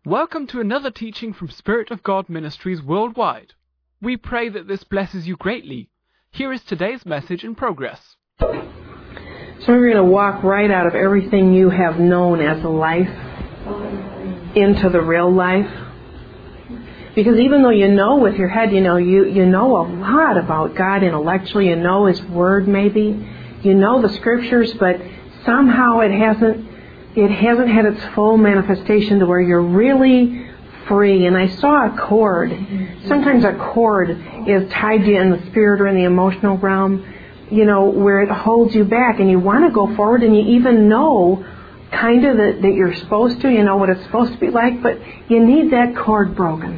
Welcome to another teaching from Spirit of God Ministries worldwide. We pray that this blesses you greatly. Here is today's message in progress. So we're going to walk right out of everything you have known as a life into the real life. Because even though you know with your head, you know a lot about God intellectually, you know His Word maybe, you know the Scriptures, but somehow it hasn't had its full manifestation to where you're really free. And I saw a cord. Sometimes a cord is tied to you in the spirit or in the emotional realm, where it holds you back and you want to go forward and you even know kind of that you're supposed to, you know what it's supposed to be like, but you need that cord broken.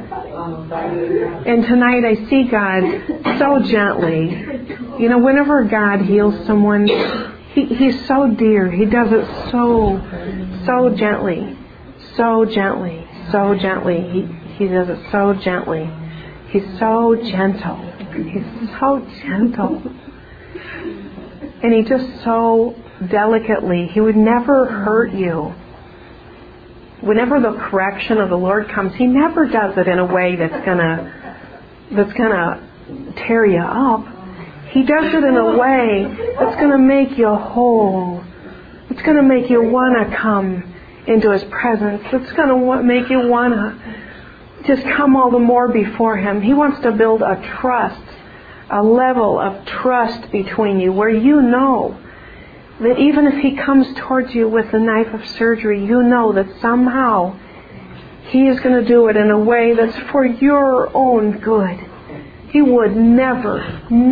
And tonight I see God so gently. Whenever God heals someone, He's so dear. He does it so gently, so gently, so gently. He does it so gently. He's so gentle. He's so gentle. And He just so delicately, He would never hurt you. Whenever the correction of the Lord comes, He never does it in a way that's gonna tear you up. He does it in a way that's going to make you whole. It's going to make you want to come into His presence. It's going to make you want to just come all the more before Him. He wants to build a trust, a level of trust between you where you know that even if He comes towards you with the knife of surgery, you know that somehow He is going to do it in a way that's for your own good. He would never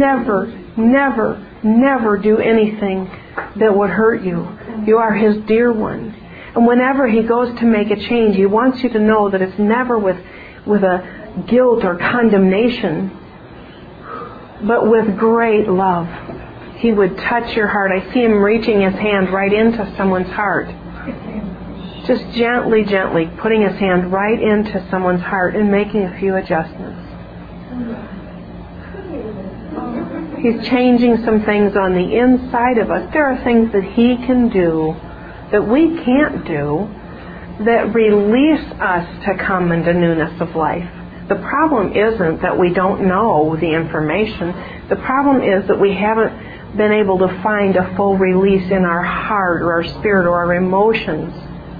do anything that would hurt you. You are His dear one. And whenever He goes to make a change, He wants you to know that it's never with a guilt or condemnation, but with great love. He would touch your heart. I see Him reaching His hand right into someone's heart. Just gently putting His hand right into someone's heart and making a few adjustments. He's changing some things on the inside of us. There are things that He can do that we can't do that release us to come into newness of life. The problem isn't that we don't know the information. The problem is that we haven't been able to find a full release in our heart or our spirit or our emotions.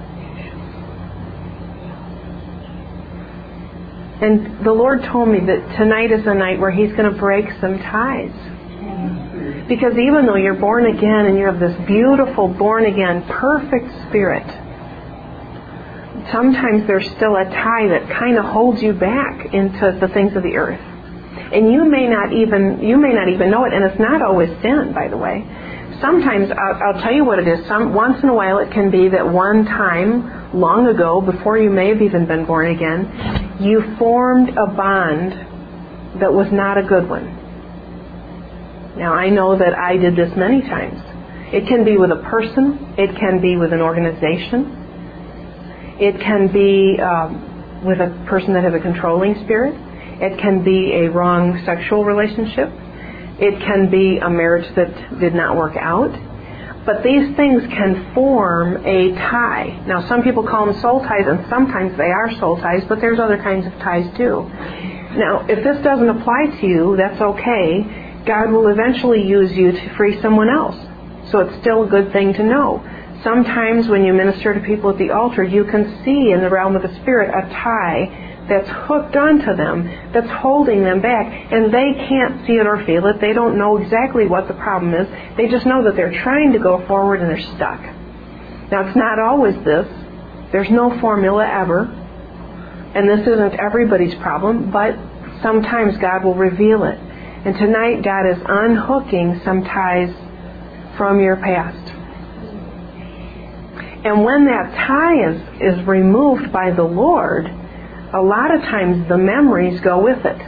And the Lord told me that tonight is the night where He's going to break some ties. Because even though you're born again and you have this beautiful born again perfect spirit, sometimes there's still a tie that kind of holds you back into the things of the earth. And you may not even know it, and it's not always sin, by the way. Sometimes, I'll tell you what it is. Once in a while it can be that one time, long ago, before you may have even been born again, you formed a bond that was not a good one. Now, I know that I did this many times. It can be with a person. It can be with an organization. It can be with a person that has a controlling spirit. It can be a wrong sexual relationship. It can be a marriage that did not work out. But these things can form a tie. Now, some people call them soul ties, and sometimes they are soul ties, but there's other kinds of ties too. Now, if this doesn't apply to you, that's okay. God will eventually use you to free someone else. So it's still a good thing to know. Sometimes when you minister to people at the altar, you can see in the realm of the Spirit a tie that's hooked onto them, that's holding them back, and they can't see it or feel it. They don't know exactly what the problem is. They just know that they're trying to go forward and they're stuck. Now, it's not always this. There's no formula ever. And this isn't everybody's problem, but sometimes God will reveal it. And tonight, God is unhooking some ties from your past. And when that tie is removed by the Lord, a lot of times the memories go with it.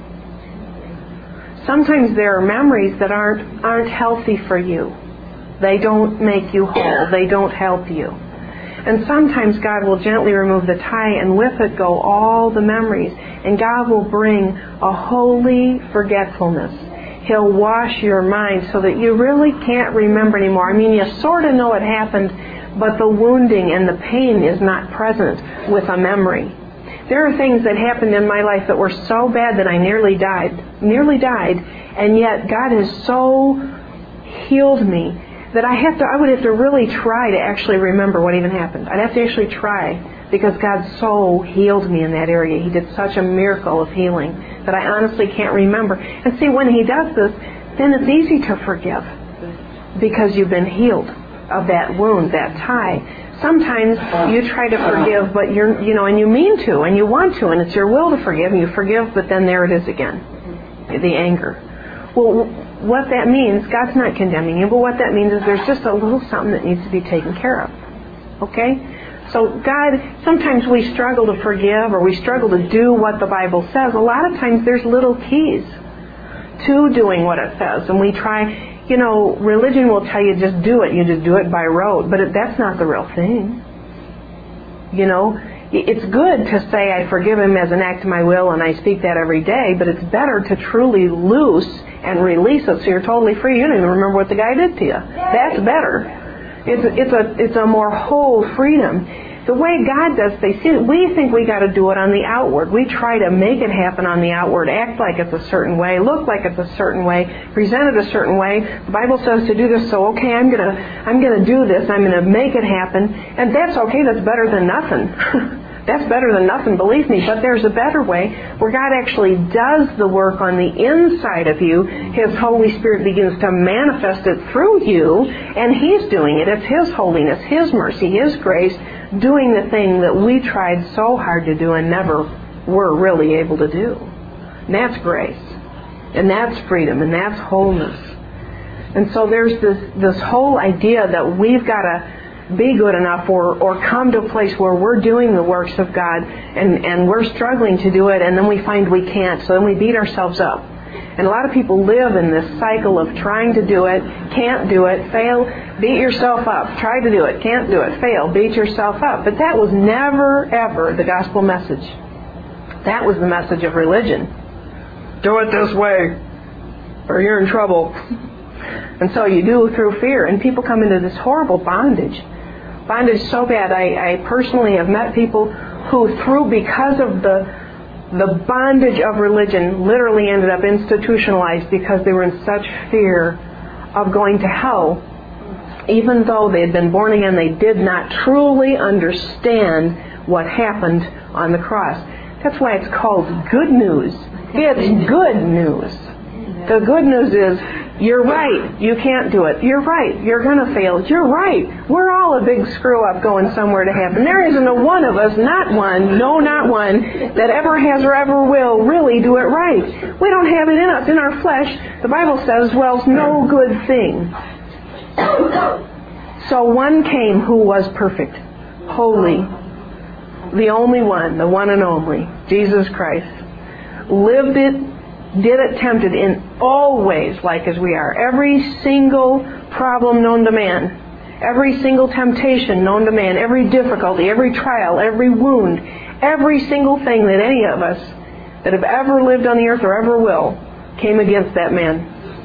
Sometimes there are memories that aren't healthy for you. They don't make you whole. They don't help you. And sometimes God will gently remove the tie, and with it go all the memories. And God will bring a holy forgetfulness. He'll wash your mind so that you really can't remember anymore. I mean, you sort of know it happened, but the wounding and the pain is not present with a memory. There are things that happened in my life that were so bad that I nearly died, and yet God has so healed me that I would have to really try to actually remember what even happened. I'd have to actually try, because God so healed me in that area. He did such a miracle of healing that I honestly can't remember. And see, when He does this, then it's easy to forgive, because you've been healed of that wound, that tie. Sometimes you try to forgive, but and you mean to, and you want to, and it's your will to forgive, and you forgive, but then there it is again, the anger. Well, what that means, God's not condemning you, but what that means is there's just a little something that needs to be taken care of. Okay? So God, sometimes we struggle to forgive, or we struggle to do what the Bible says. A lot of times there's little keys to doing what it says, and we try. Religion will tell you just do it. You just do it by rote. But that's not the real thing. It's good to say I forgive him as an act of my will, and I speak that every day, but it's better to truly loose and release it so you're totally free. You don't even remember what the guy did to you. That's better. It's a more whole freedom. The way God does things, we think we got to do it on the outward. We try to make it happen on the outward, act like it's a certain way, look like it's a certain way, present it a certain way. The Bible says to do this, so okay, I'm gonna do this. I'm gonna make it happen, and that's okay. That's better than nothing. That's better than nothing, believe me. But there's a better way where God actually does the work on the inside of you. His Holy Spirit begins to manifest it through you, and He's doing it. It's His holiness, His mercy, His grace, doing the thing that we tried so hard to do and never were really able to do. And that's grace. And that's freedom. And that's wholeness. And so there's this whole idea that we've got to be good enough or come to a place where we're doing the works of God and we're struggling to do it, and then we find we can't. So then we beat ourselves up. And a lot of people live in this cycle of trying to do it, can't do it, fail, beat yourself up. Try to do it, can't do it, fail, beat yourself up. But that was never, ever the gospel message. That was the message of religion. Do it this way, or you're in trouble. And so you do through fear. And people come into this horrible bondage. Bondage so bad. I personally have met people who, because of the bondage of religion, literally ended up institutionalized because they were in such fear of going to hell. Even though they had been born again, they did not truly understand what happened on the cross. That's why it's called good news. It's good news. The good news is, you're right, you can't do it. You're right, you're going to fail. You're right, we're all a big screw-up going somewhere to heaven. There isn't a one of us, not one, that ever has or ever will really do it right. We don't have it in us, in our flesh. The Bible says, dwells no good thing. So one came who was perfect, holy, the only one, the one and only, Jesus Christ. Lived it, did it, tempted in all ways like as we are. Every single problem known to man, every single temptation known to man, every difficulty, every trial, every wound, every single thing that any of us that have ever lived on the earth or ever will came against that man.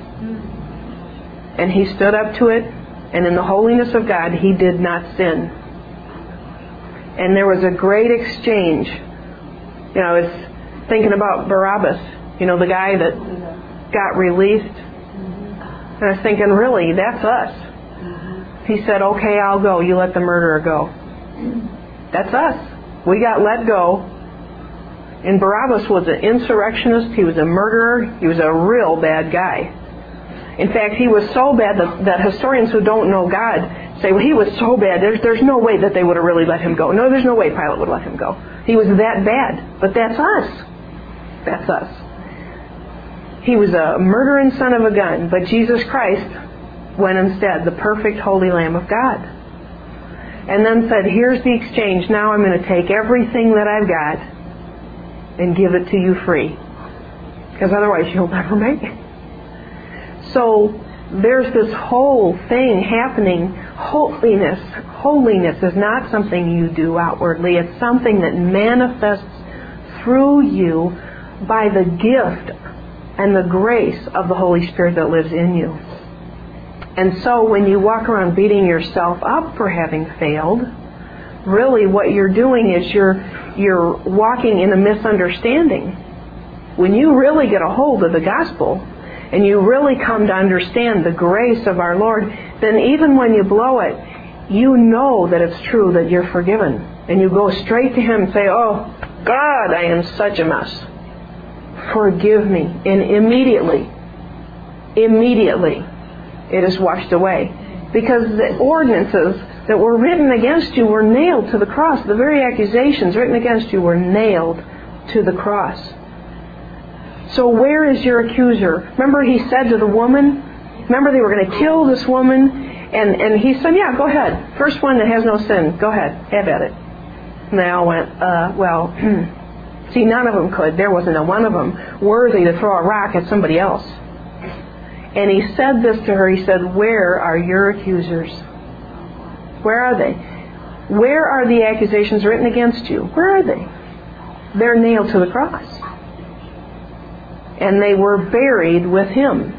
And He stood up to it, and in the holiness of God, He did not sin. And there was a great exchange. I was thinking about Barabbas, the guy that got released. And I was thinking, really, that's us. He said, okay, I'll go. You let the murderer go. That's us. We got let go. And Barabbas was an insurrectionist. He was a murderer. He was a real bad guy. In fact, he was so bad that historians who don't know God say, well, he was so bad, there's no way that they would have really let him go. No, there's no way Pilate would let him go. He was that bad. But that's us. That's us. He was a murdering son of a gun, but Jesus Christ went instead, the perfect holy Lamb of God. And then said, here's the exchange. Now I'm going to take everything that I've got and give it to you free. Because otherwise you'll never make it. So there's this whole thing happening. Holiness is not something you do outwardly. It's something that manifests through you by the gift and the grace of the Holy Spirit that lives in you. And so when you walk around beating yourself up for having failed, really what you're doing is you're walking in a misunderstanding. When you really get a hold of the gospel and you really come to understand the grace of our Lord, then even when you blow it, you know that it's true, that you're forgiven. And you go straight to Him and say, oh, God, I am such a mess. Forgive me. And immediately, it is washed away. Because the ordinances that were written against you were nailed to the cross. The very accusations written against you were nailed to the cross. So where is your accuser? Remember He said to the woman, remember they were going to kill this woman, and He said, yeah, go ahead. First one that has no sin, go ahead, have at it. And they all went, see, none of them could. There wasn't a one of them worthy to throw a rock at somebody else. And He said this to her, He said, where are your accusers? Where are they? Where are the accusations written against you? Where are they? They're nailed to the cross. And they were buried with Him.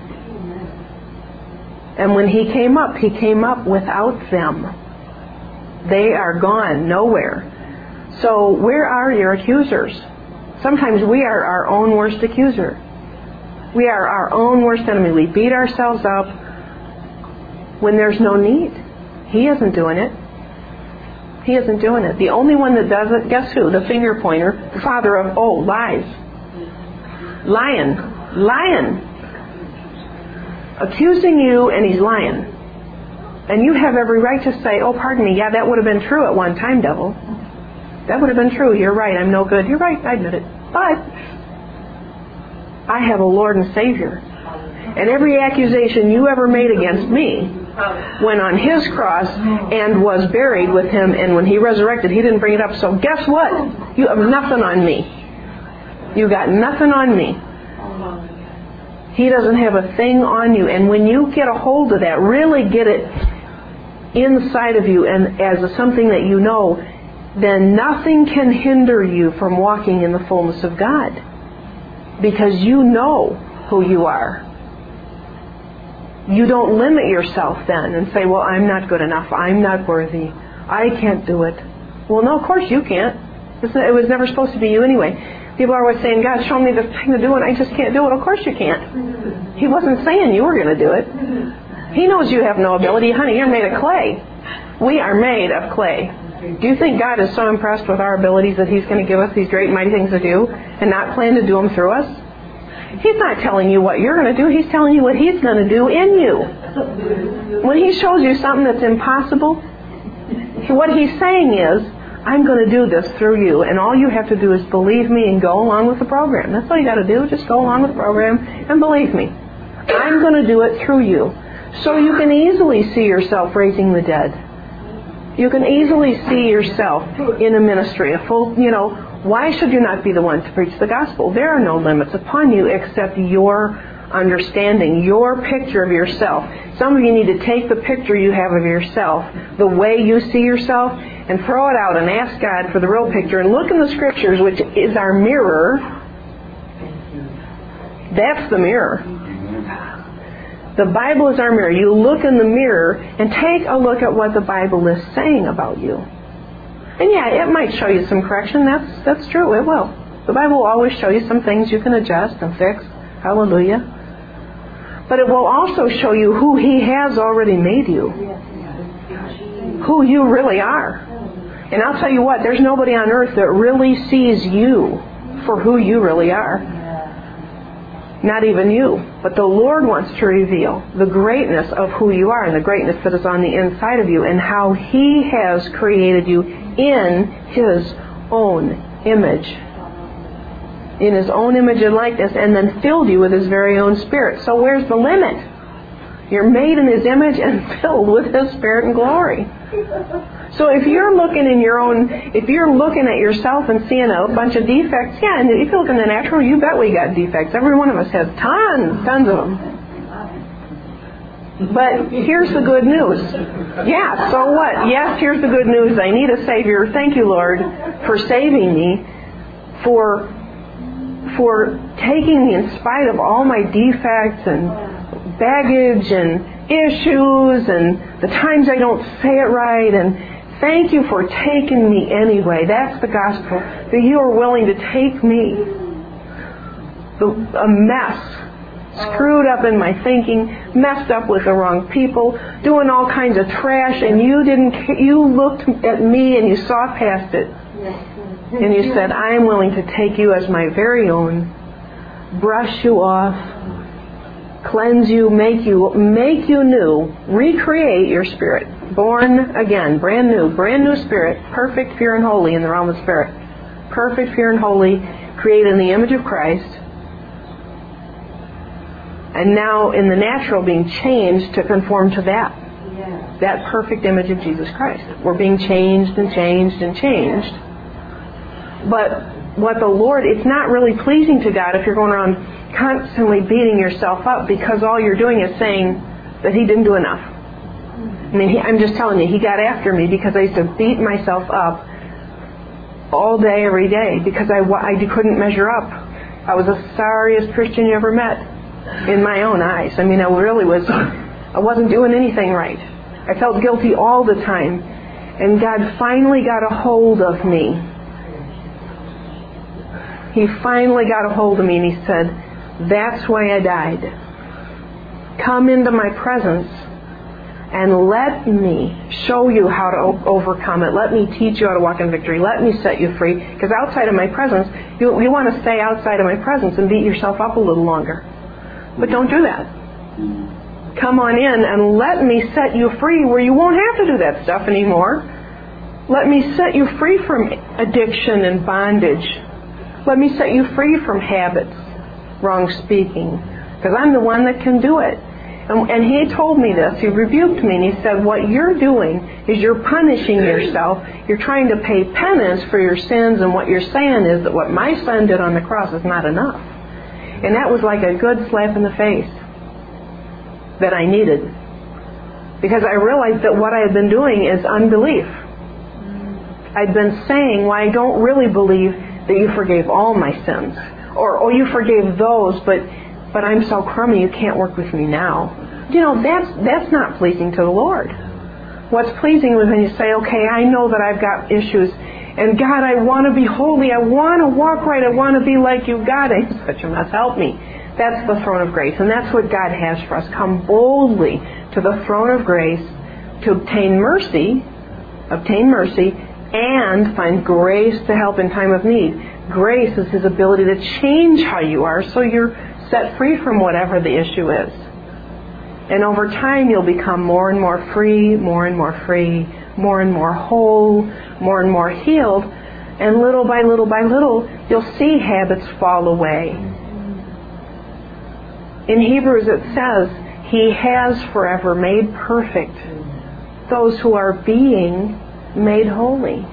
And when He came up without them. They are gone, nowhere. So where are your accusers? Sometimes we are our own worst accuser. We are our own worst enemy. We beat ourselves up when there's no need. He isn't doing it. He isn't doing it. The only one that does it, guess who? The finger pointer, the father of, lies. Lying. Accusing you, and he's lying. And you have every right to say, oh, pardon me, yeah, that would have been true at one time, devil. That would have been true. You're right, I'm no good. You're right, I admit it. But I have a Lord and Savior. And every accusation you ever made against me went on His cross and was buried with Him. And when He resurrected, He didn't bring it up. So guess what? You have nothing on me. You got nothing on me. He doesn't have a thing on you. And when you get a hold of that, really get it inside of you and as something that you know, then nothing can hinder you from walking in the fullness of God. Because you know who you are. You don't limit yourself then and say, well, I'm not good enough. I'm not worthy. I can't do it. Well, no, of course you can't. It was never supposed to be you anyway. People are always saying, God, show me the thing to do and I just can't do it. Of course you can't. He wasn't saying you were going to do it. He knows you have no ability. Honey, you're made of clay. We are made of clay. Do you think God is so impressed with our abilities that He's going to give us these great mighty things to do and not plan to do them through us? He's not telling you what you're going to do. He's telling you what He's going to do in you. When He shows you something that's impossible, what He's saying is, I'm going to do this through you, and all you have to do is believe me and go along with the program. That's all you got to do. Just go along with the program and believe me. I'm going to do it through you. So you can easily see yourself raising the dead. You can easily see yourself in a ministry, a full, why should you not be the one to preach the gospel? There are no limits upon you except your understanding, your picture of yourself. Some of you need to take the picture you have of yourself, the way you see yourself, and throw it out and ask God for the real picture. And look in the Scriptures, which is our mirror. That's the mirror. The Bible is our mirror. You look in the mirror and take a look at what the Bible is saying about you. And yeah, it might show you some correction. That's true. It will. The Bible will always show you some things you can adjust and fix. Hallelujah. But it will also show you who He has already made you. Who you really are. And I'll tell you what, there's nobody on earth that really sees you for who you really are. Not even you. But the Lord wants to reveal the greatness of who you are and the greatness that is on the inside of you and how He has created you in His own image. In His own image and likeness, and then filled you with His very own Spirit. So where's the limit? You're made in His image and filled with His Spirit and glory. So if you're looking at yourself and seeing a bunch of defects, yeah, and if you look in the natural, you bet we got defects. Every one of us has tons of them. But here's the good news. Yeah, so what? Yes, here's the good news. I need a Savior. Thank you, Lord, for saving me, for taking me in spite of all my defects and baggage and issues and the times I don't say it right, and thank you for taking me anyway. That's the gospel, that you are willing to take me, a mess, screwed up in my thinking, messed up with the wrong people, doing all kinds of trash, and you looked at me and you saw past it. And you said, I am willing to take you as my very own, brush you off, cleanse you, make you new, recreate your spirit, born again, brand new spirit, perfect, pure, and holy in the realm of the spirit. Perfect, pure, and holy, created in the image of Christ. And now in the natural being changed to conform to that perfect image of Jesus Christ. We're being changed and changed and changed. But what the Lord, it's not really pleasing to God if you're going around constantly beating yourself up, because all you're doing is saying that He didn't do enough. I mean, I'm just telling you, He got after me because I used to beat myself up all day, every day, because I couldn't measure up. I was the sorriest Christian you ever met in my own eyes. I mean, I wasn't doing anything right. I felt guilty all the time. And God finally got a hold of me. He finally got a hold of me and He said, that's why I died. Come into my presence and let me show you how to overcome it. Let me teach you how to walk in victory. Let me set you free. Because outside of my presence, you want to stay outside of my presence and beat yourself up a little longer. But don't do that. Come on in and let me set you free where you won't have to do that stuff anymore. Let me set you free from addiction and bondage. Let me set you free from habits, wrong speaking, because I'm the one that can do it. And He told me this. He rebuked me and He said, what you're doing is you're punishing yourself. You're trying to pay penance for your sins, and what you're saying is that what my Son did on the cross is not enough. And that was like a good slap in the face that I needed. Because I realized that what I had been doing is unbelief. I'd been saying, well, I don't really believe that you forgave all my sins. Or, oh, you forgave those, but I'm so crummy you can't work with me now. You know, that's not pleasing to the Lord. What's pleasing is when you say, okay, I know that I've got issues, and God, I want to be holy, I want to walk right, I want to be like you. God, I'm such a mess, help me. That's the throne of grace, and that's what God has for us. Come boldly to the throne of grace to obtain mercy, and find grace to help in time of need. Grace is His ability to change how you are so you're set free from whatever the issue is. And over time you'll become more and more free, more and more free, more and more whole, more and more healed. And little by little by little, you'll see habits fall away. In Hebrews it says, He has forever made perfect those who are being made holy.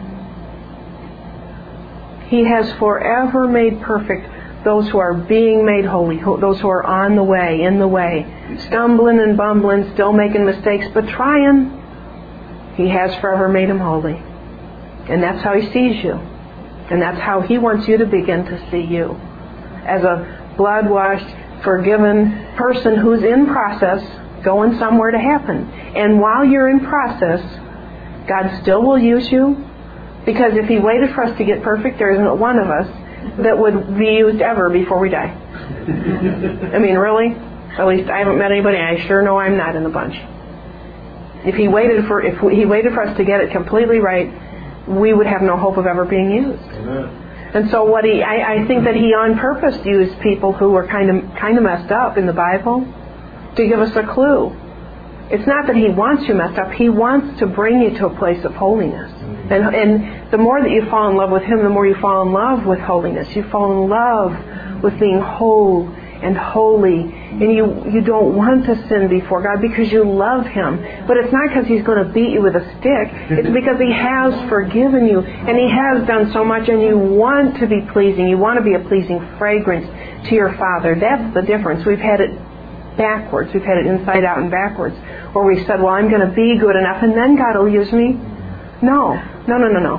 He has forever made perfect those who are being made holy, those who are on the way, in the way, stumbling and bumbling, still making mistakes, but trying. He has forever made them holy. And that's how He sees you. And that's how He wants you to begin to see you. As a blood-washed, forgiven person who's in process, going somewhere to happen. And while you're in process, God still will use you. Because if He waited for us to get perfect, there isn't one of us that would be used ever before we die. I mean, really? At least I haven't met anybody. I sure know I'm not in the bunch. If He waited for us to get it completely right, we would have no hope of ever being used. Amen. And so I think that He on purpose used people who were kind of messed up in the Bible to give us a clue. It's not that He wants you messed up. He wants to bring you to a place of holiness. And the more that you fall in love with Him, the more you fall in love with holiness. You fall in love with being whole and holy. And you don't want to sin before God because you love Him. But it's not because He's going to beat you with a stick. It's because He has forgiven you. And He has done so much. And you want to be pleasing. You want to be a pleasing fragrance to your Father. That's the difference. We've had it backwards. We've had it inside out and backwards. Where we said, well, I'm going to be good enough and then God will use me. No.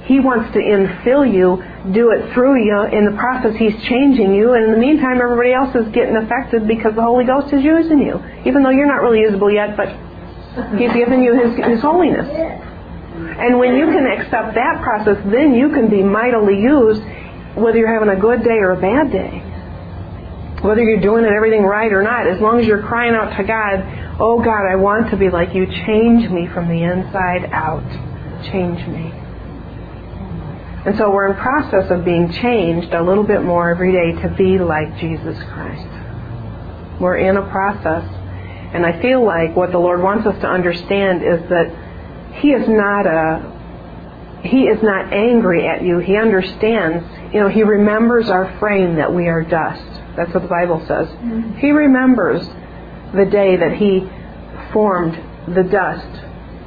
He wants to infill you, do it through you. In the process, He's changing you. And in the meantime, everybody else is getting affected because the Holy Ghost is using you. Even though you're not really usable yet, but He's given you His holiness. And when you can accept that process, then you can be mightily used, whether you're having a good day or a bad day. Whether you're doing everything right or not, as long as you're crying out to God, oh God, I want to be like you. Change me from the inside out. Change me. And so we're in process of being changed a little bit more every day to be like Jesus Christ. We're in a process. And I feel like what the Lord wants us to understand is that He is not angry at you. He understands. He remembers our frame that we are dust. That's what the Bible says. He remembers the day that He formed the dust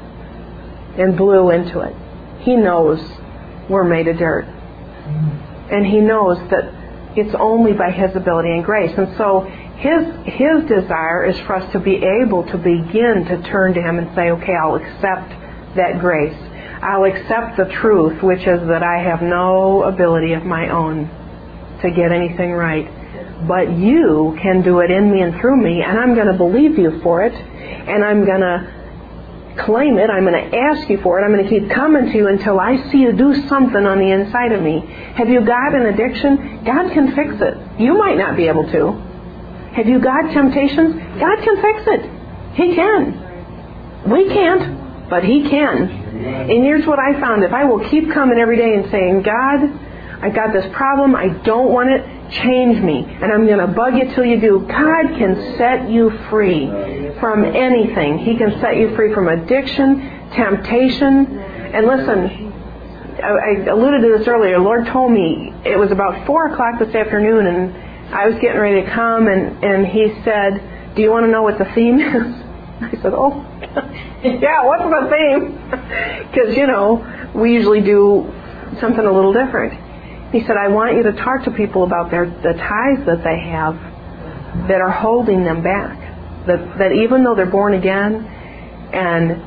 and blew into it. He knows we're made of dirt. And He knows that it's only by His ability and grace. And so His desire is for us to be able to begin to turn to Him and say, okay, I'll accept that grace. I'll accept the truth, which is that I have no ability of my own to get anything right. But You can do it in me and through me, and I'm going to believe You for it, and I'm going to claim it. I'm going to ask You for it. I'm going to keep coming to You until I see You do something on the inside of me. Have you got an addiction? God can fix it. You might not be able to. Have you got temptations? God can fix it. He can. We can't, but He can. And here's what I found. If I will keep coming every day and saying, God, I've got this problem. I don't want it. Change me. And I'm going to bug You till You do. God can set you free from anything. He can set you free from addiction, temptation. And listen, I alluded to this earlier. The Lord told me it was about 4 o'clock this afternoon, and I was getting ready to come, and He said, do you want to know what the theme is? I said, oh, yeah, what's the theme? Because, we usually do something a little different. He said, I want you to talk to people about the ties that they have that are holding them back. That even though they're born again, and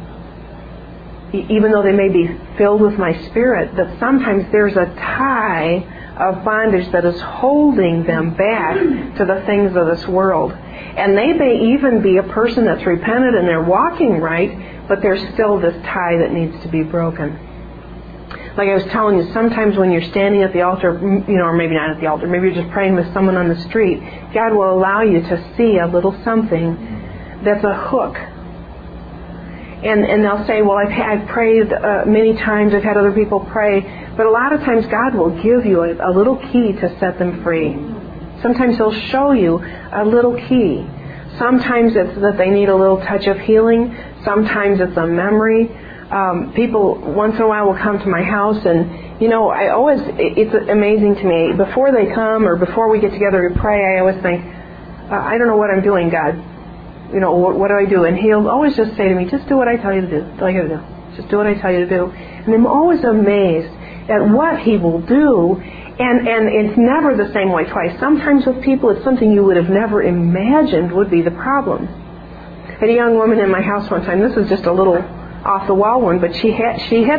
even though they may be filled with My Spirit, that sometimes there's a tie of bondage that is holding them back to the things of this world. And they may even be a person that's repented and they're walking right, but there's still this tie that needs to be broken. Like I was telling you, sometimes when you're standing at the altar, or maybe not at the altar, maybe you're just praying with someone on the street, God will allow you to see a little something that's a hook. And they'll say, well, I've prayed many times, I've had other people pray, but a lot of times God will give you a little key to set them free. Sometimes He'll show you a little key. Sometimes it's that they need a little touch of healing. Sometimes it's a memory. People once in a while will come to my house, and it's amazing to me. Before they come or before we get together to pray, I always think, I don't know what I'm doing, God. What do I do? And He'll always just say to me, just do what I tell you to do. That's all you got to do. Just do what I tell you to do. And I'm always amazed at what He will do. And it's never the same way twice. Sometimes with people, it's something you would have never imagined would be the problem. I had a young woman in my house one time. This is just a little off the wall one, but she had she had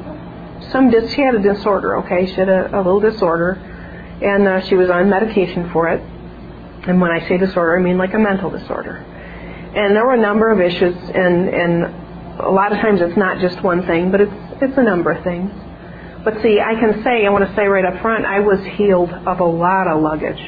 a disorder. Okay, she had a little disorder, and she was on medication for it. And when I say disorder, I mean like a mental disorder. And there were a number of issues, and a lot of times it's not just one thing, but it's a number of things. But see, I want to say right up front, I was healed of a lot of luggage.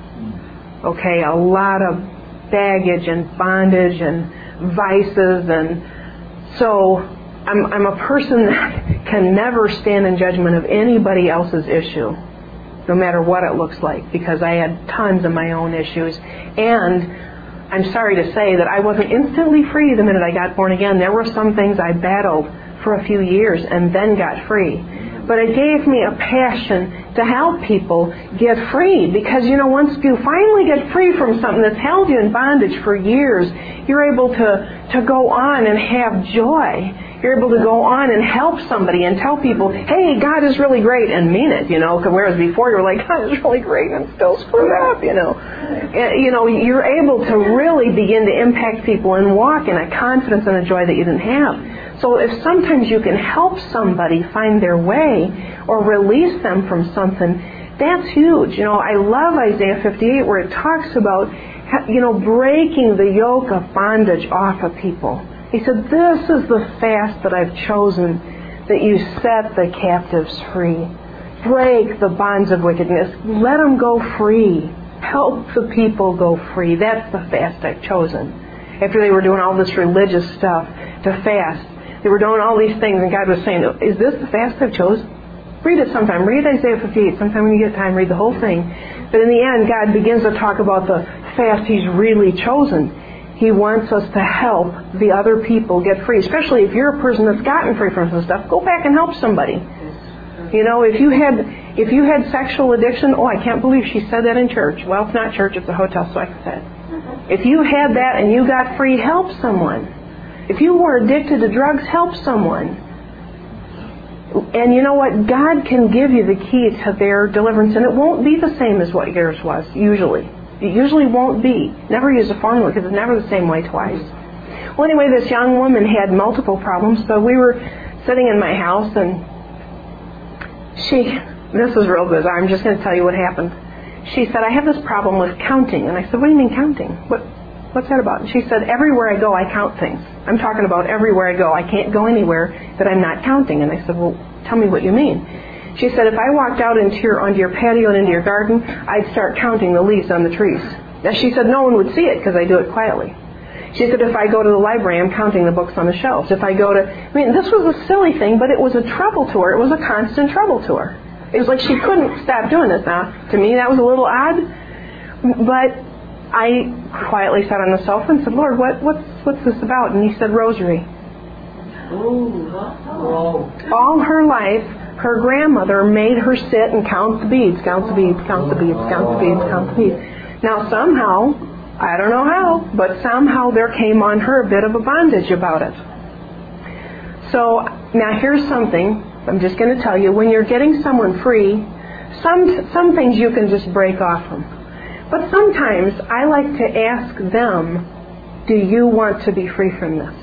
Okay, a lot of baggage and bondage and vices, and so I'm a person that can never stand in judgment of anybody else's issue, no matter what it looks like, because I had tons of my own issues. And I'm sorry to say that I wasn't instantly free the minute I got born again. There were some things I battled for a few years and then got free. But it gave me a passion to help people get free, because once you finally get free from something that's held you in bondage for years, you're able to go on and have joy You're able to go on and help somebody and tell people, hey, God is really great, and mean it, whereas before you were like, God is really great and still screwed up, You're able to really begin to impact people and walk in a confidence and a joy that you didn't have. So if sometimes you can help somebody find their way or release them from something, that's huge. I love Isaiah 58 where it talks about, breaking the yoke of bondage off of people. He said, this is the fast that I've chosen, that you set the captives free. Break the bonds of wickedness. Let them go free. Help the people go free. That's the fast I've chosen. After they were doing all this religious stuff to fast, they were doing all these things, and God was saying, is this the fast I've chosen? Read it sometime. Read Isaiah 58. Sometime when you get time, read the whole thing. But in the end, God begins to talk about the fast He's really chosen. He wants us to help the other people get free. Especially if you're a person that's gotten free from some stuff, go back and help somebody. If you had sexual addiction, I can't believe she said that in church. Well, it's not church, it's a hotel, so I can say it. If you had that and you got free, help someone. If you were addicted to drugs, help someone. And you know what? God can give you the key to their deliverance, and it won't be the same as what yours was, usually. It usually won't be. Never use a formula because it's never the same way twice. Well, anyway, this young woman had multiple problems, so we were sitting in my house, and this is real bizarre. I'm just going to tell you what happened. She said, I have this problem with counting. And I said, what do you mean counting? What's that about? And she said, everywhere I go, I count things. I'm talking about everywhere I go. I can't go anywhere that I'm not counting. And I said, well, tell me what you mean. She said, if I walked out onto your patio and into your garden, I'd start counting the leaves on the trees. Now, she said no one would see it because I do it quietly. She said, if I go to the library, I'm counting the books on the shelves. If I go to... this was a silly thing, but it was a trouble to her. It was a constant trouble to her. It was like she couldn't stop doing this. Now, to me, that was a little odd. But I quietly sat on the sofa and said, Lord, what's this about? And He said, rosary. All her life, her grandmother made her sit and count the beads, count the beads, count the beads, count the beads, count the beads. Now, somehow, I don't know how, but somehow there came on her a bit of a bondage about it. So, now here's something I'm just going to tell you. When you're getting someone free, some things you can just break off them. But sometimes I like to ask them, do you want to be free from this?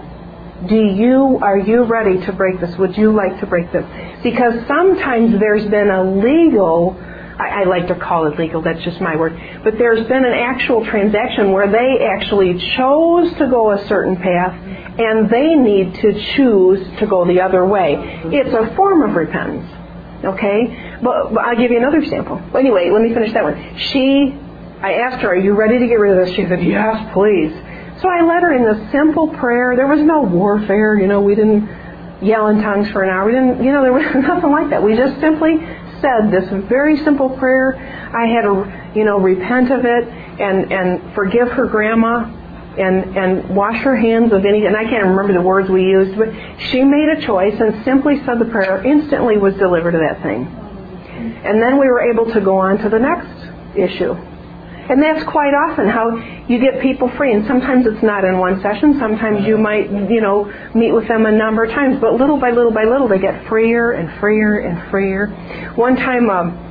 Are you ready to break this? Would you like to break this? Because sometimes there's been a legal, I like to call it legal, that's just my word, but there's been an actual transaction where they actually chose to go a certain path and they need to choose to go the other way. It's a form of repentance, okay? But I'll give you another example. Anyway, let me finish that one. I asked her, are you ready to get rid of this? She said, yes, please. So I led her in this simple prayer. There was no warfare, we didn't yell in tongues for an hour. We didn't, there was nothing like that. We just simply said this very simple prayer. I had to, repent of it and forgive her grandma and wash her hands of any, and I can't remember the words we used, but she made a choice and simply said the prayer, instantly was delivered of that thing. And then we were able to go on to the next issue. And that's quite often how you get people free. And sometimes it's not in one session. Sometimes you might, meet with them a number of times. But little by little by little, they get freer and freer and freer. One time,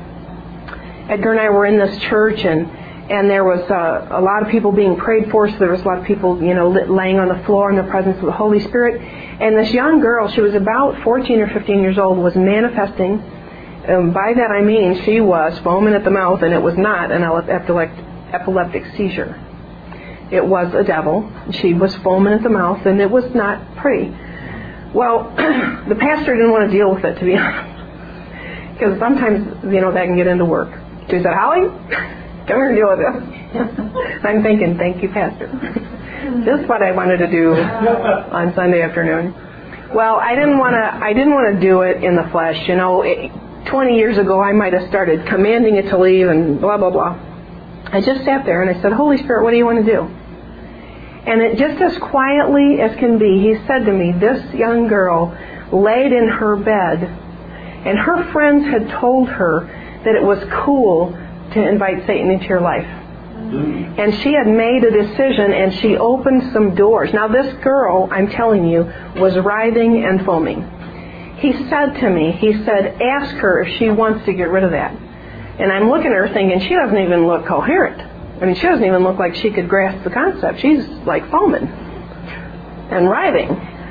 Edgar and I were in this church, and there was a lot of people being prayed for. So there was a lot of people, laying on the floor in the presence of the Holy Spirit. And this young girl, she was about 14 or 15 years old, was manifesting. By that I mean she was foaming at the mouth, and it was not an epileptic seizure. It was a devil. She was foaming at the mouth, and it was not pretty. Well, the pastor didn't want to deal with it, to be honest, because sometimes, that can get into work. So he said, Holly, come here and deal with this. I'm thinking, thank you, Pastor. This is what I wanted to do on Sunday afternoon. Well, I didn't want to do it in the flesh. 20 years ago, I might have started commanding it to leave and blah, blah, blah. I just sat there and I said, Holy Spirit, what do you want to do? And it just as quietly as can be, He said to me, this young girl laid in her bed, and her friends had told her that it was cool to invite Satan into your life. And she had made a decision, and she opened some doors. Now this girl, I'm telling you, was writhing and foaming. He said to me, he said, ask her if she wants to get rid of that. And I'm looking at her thinking, she doesn't even look coherent. I mean, she doesn't even look like she could grasp the concept. She's like foaming and writhing.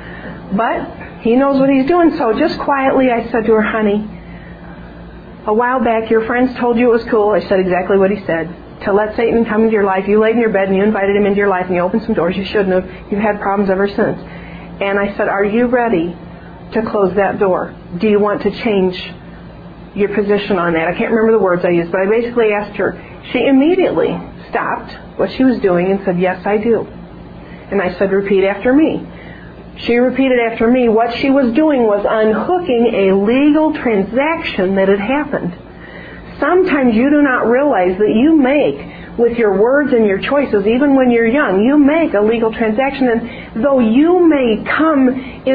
But he knows what he's doing. So just quietly I said to her, honey, a while back your friends told you it was cool. I said exactly what he said. To let Satan come into your life. You laid in your bed and you invited him into your life and you opened some doors you shouldn't have. You've had problems ever since. And I said, are you ready to close that door? Do you want to change your position on that? I can't remember the words I used, but I basically asked her. She immediately stopped what she was doing and said, yes, I do. And I said, repeat after me. She repeated after me. What she was doing was unhooking a legal transaction that had happened. Sometimes you do not realize that you make, with your words and your choices, even when you're young, you make a legal transaction. And though you may come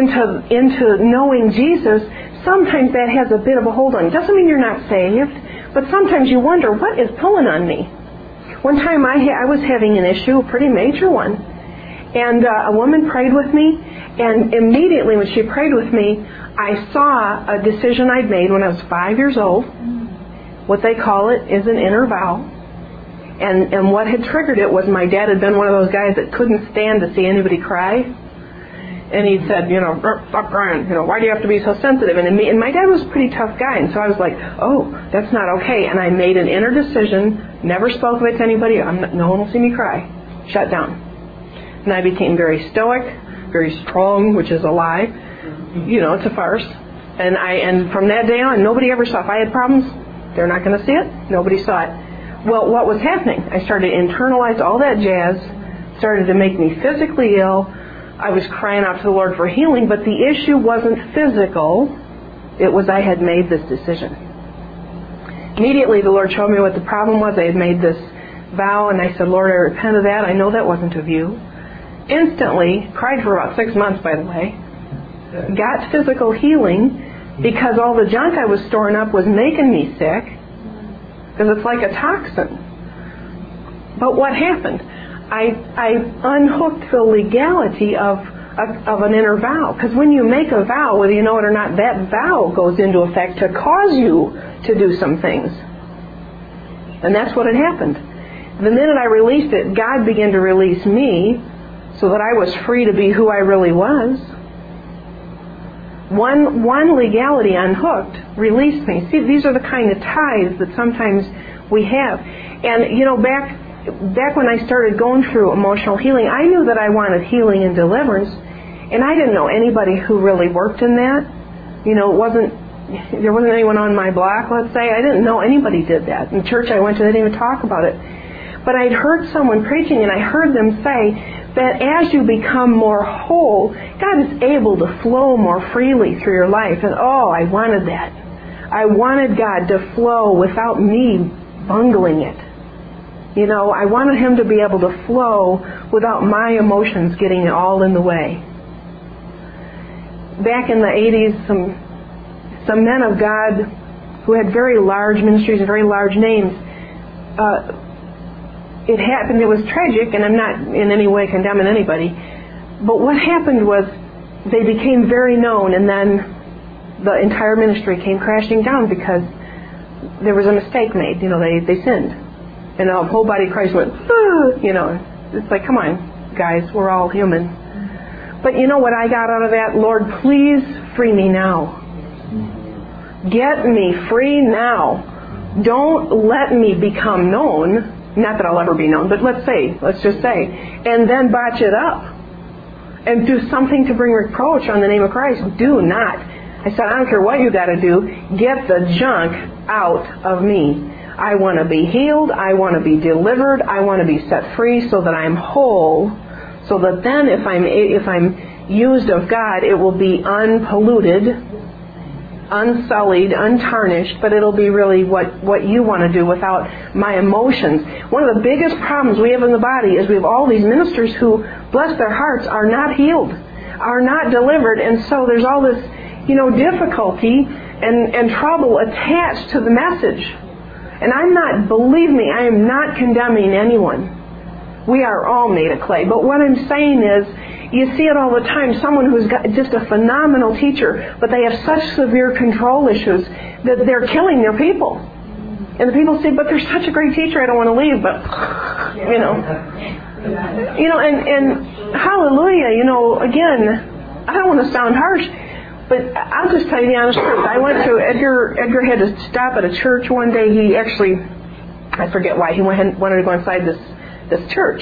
into knowing Jesus, sometimes that has a bit of a hold on you. Doesn't mean you're not saved, but sometimes you wonder, what is pulling on me? One time I was having an issue, a pretty major one, and a woman prayed with me, and immediately when she prayed with me, I saw a decision I'd made when I was 5 years old. What they call it is an inner vow. And what had triggered it was my dad had been one of those guys that couldn't stand to see anybody cry. And he said, stop crying. Why do you have to be so sensitive? And my dad was a pretty tough guy. And so I was like, oh, that's not okay. And I made an inner decision, never spoke of it to anybody. No one will see me cry. Shut down. And I became very stoic, very strong, which is a lie. It's a farce. And from that day on, nobody ever saw. If I had problems, they're not going to see it. Nobody saw it. Well, what was happening? I started to internalize all that jazz, started to make me physically ill. I was crying out to the Lord for healing, but the issue wasn't physical. It was I had made this decision. Immediately the Lord showed me what the problem was. I had made this vow, and I said, Lord, I repent of that. I know that wasn't of you. Instantly, cried for about 6 months, by the way, got physical healing, because all the junk I was storing up was making me sick, because it's like a toxin. But what happened? I unhooked the legality of an inner vow. Because when you make a vow, whether you know it or not, that vow goes into effect to cause you to do some things. And that's what had happened. The minute I released it, God began to release me so that I was free to be who I really was. One legality unhooked released me. See, these are the kind of ties that sometimes we have. And, back when I started going through emotional healing, I knew that I wanted healing and deliverance, and I didn't know anybody who really worked in that. There wasn't anyone on my block, let's say. I didn't know anybody did that. In church I went to, they didn't even talk about it. But I'd heard someone preaching, and I heard them say that as you become more whole, God is able to flow more freely through your life. And I wanted that. I wanted God to flow without me bungling it. I wanted Him to be able to flow without my emotions getting all in the way. Back in the 80s, some men of God who had very large ministries and very large names, it happened, it was tragic, and I'm not in any way condemning anybody, but what happened was they became very known, and then the entire ministry came crashing down because there was a mistake made. They sinned. And the whole body of Christ went, it's like, come on, guys, we're all human. But you know what I got out of that? Lord, please free me now. Get me free now. Don't let me become known. Not that I'll ever be known, but let's just say, and then botch it up and do something to bring reproach on the name of Christ. Do not. I said, I don't care what you got to do. Get the junk out of me. I want to be healed. I want to be delivered. I want to be set free so that I'm whole. So that then if I'm used of God, it will be unpolluted, unsullied, untarnished, but it'll be really what you want to do without my emotions. One of the biggest problems we have in the body is we have all these ministers who, bless their hearts, are not healed, are not delivered, and so there's all this, difficulty and trouble attached to the message. And believe me, I am not condemning anyone. We are all made of clay. But what I'm saying is, you see it all the time, someone who's got just a phenomenal teacher, but they have such severe control issues that they're killing their people. And the people say, but they're such a great teacher, I don't want to leave, but, and hallelujah, again, I don't want to sound harsh, but I'll just tell you the honest truth. I went to, Edgar had to stop at a church one day. He actually, I forget why, he wanted to go inside this church.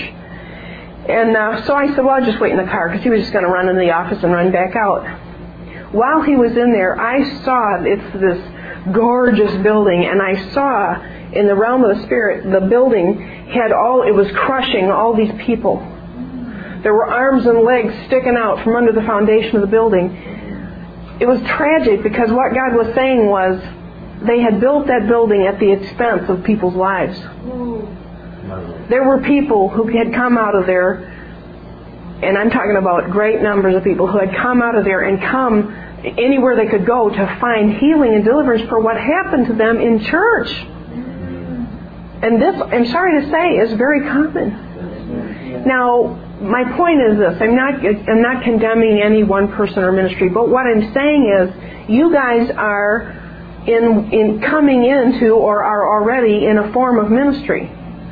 And so I said, well, I'll just wait in the car, because he was just going to run into the office and run back out. While he was in there, I saw, it's this gorgeous building, and I saw in the realm of the Spirit, the building it was crushing all these people. There were arms and legs sticking out from under the foundation of the building. It was tragic, because what God was saying was, they had built that building at the expense of people's lives. There were people who had come out of there, and I'm talking about great numbers of people who had come out of there and come anywhere they could go to find healing and deliverance for what happened to them in church. And this, I'm sorry to say, is very common. Now, my point is this. I'm not condemning any one person or ministry, but what I'm saying is, you guys are in coming into or are already in a form of ministry.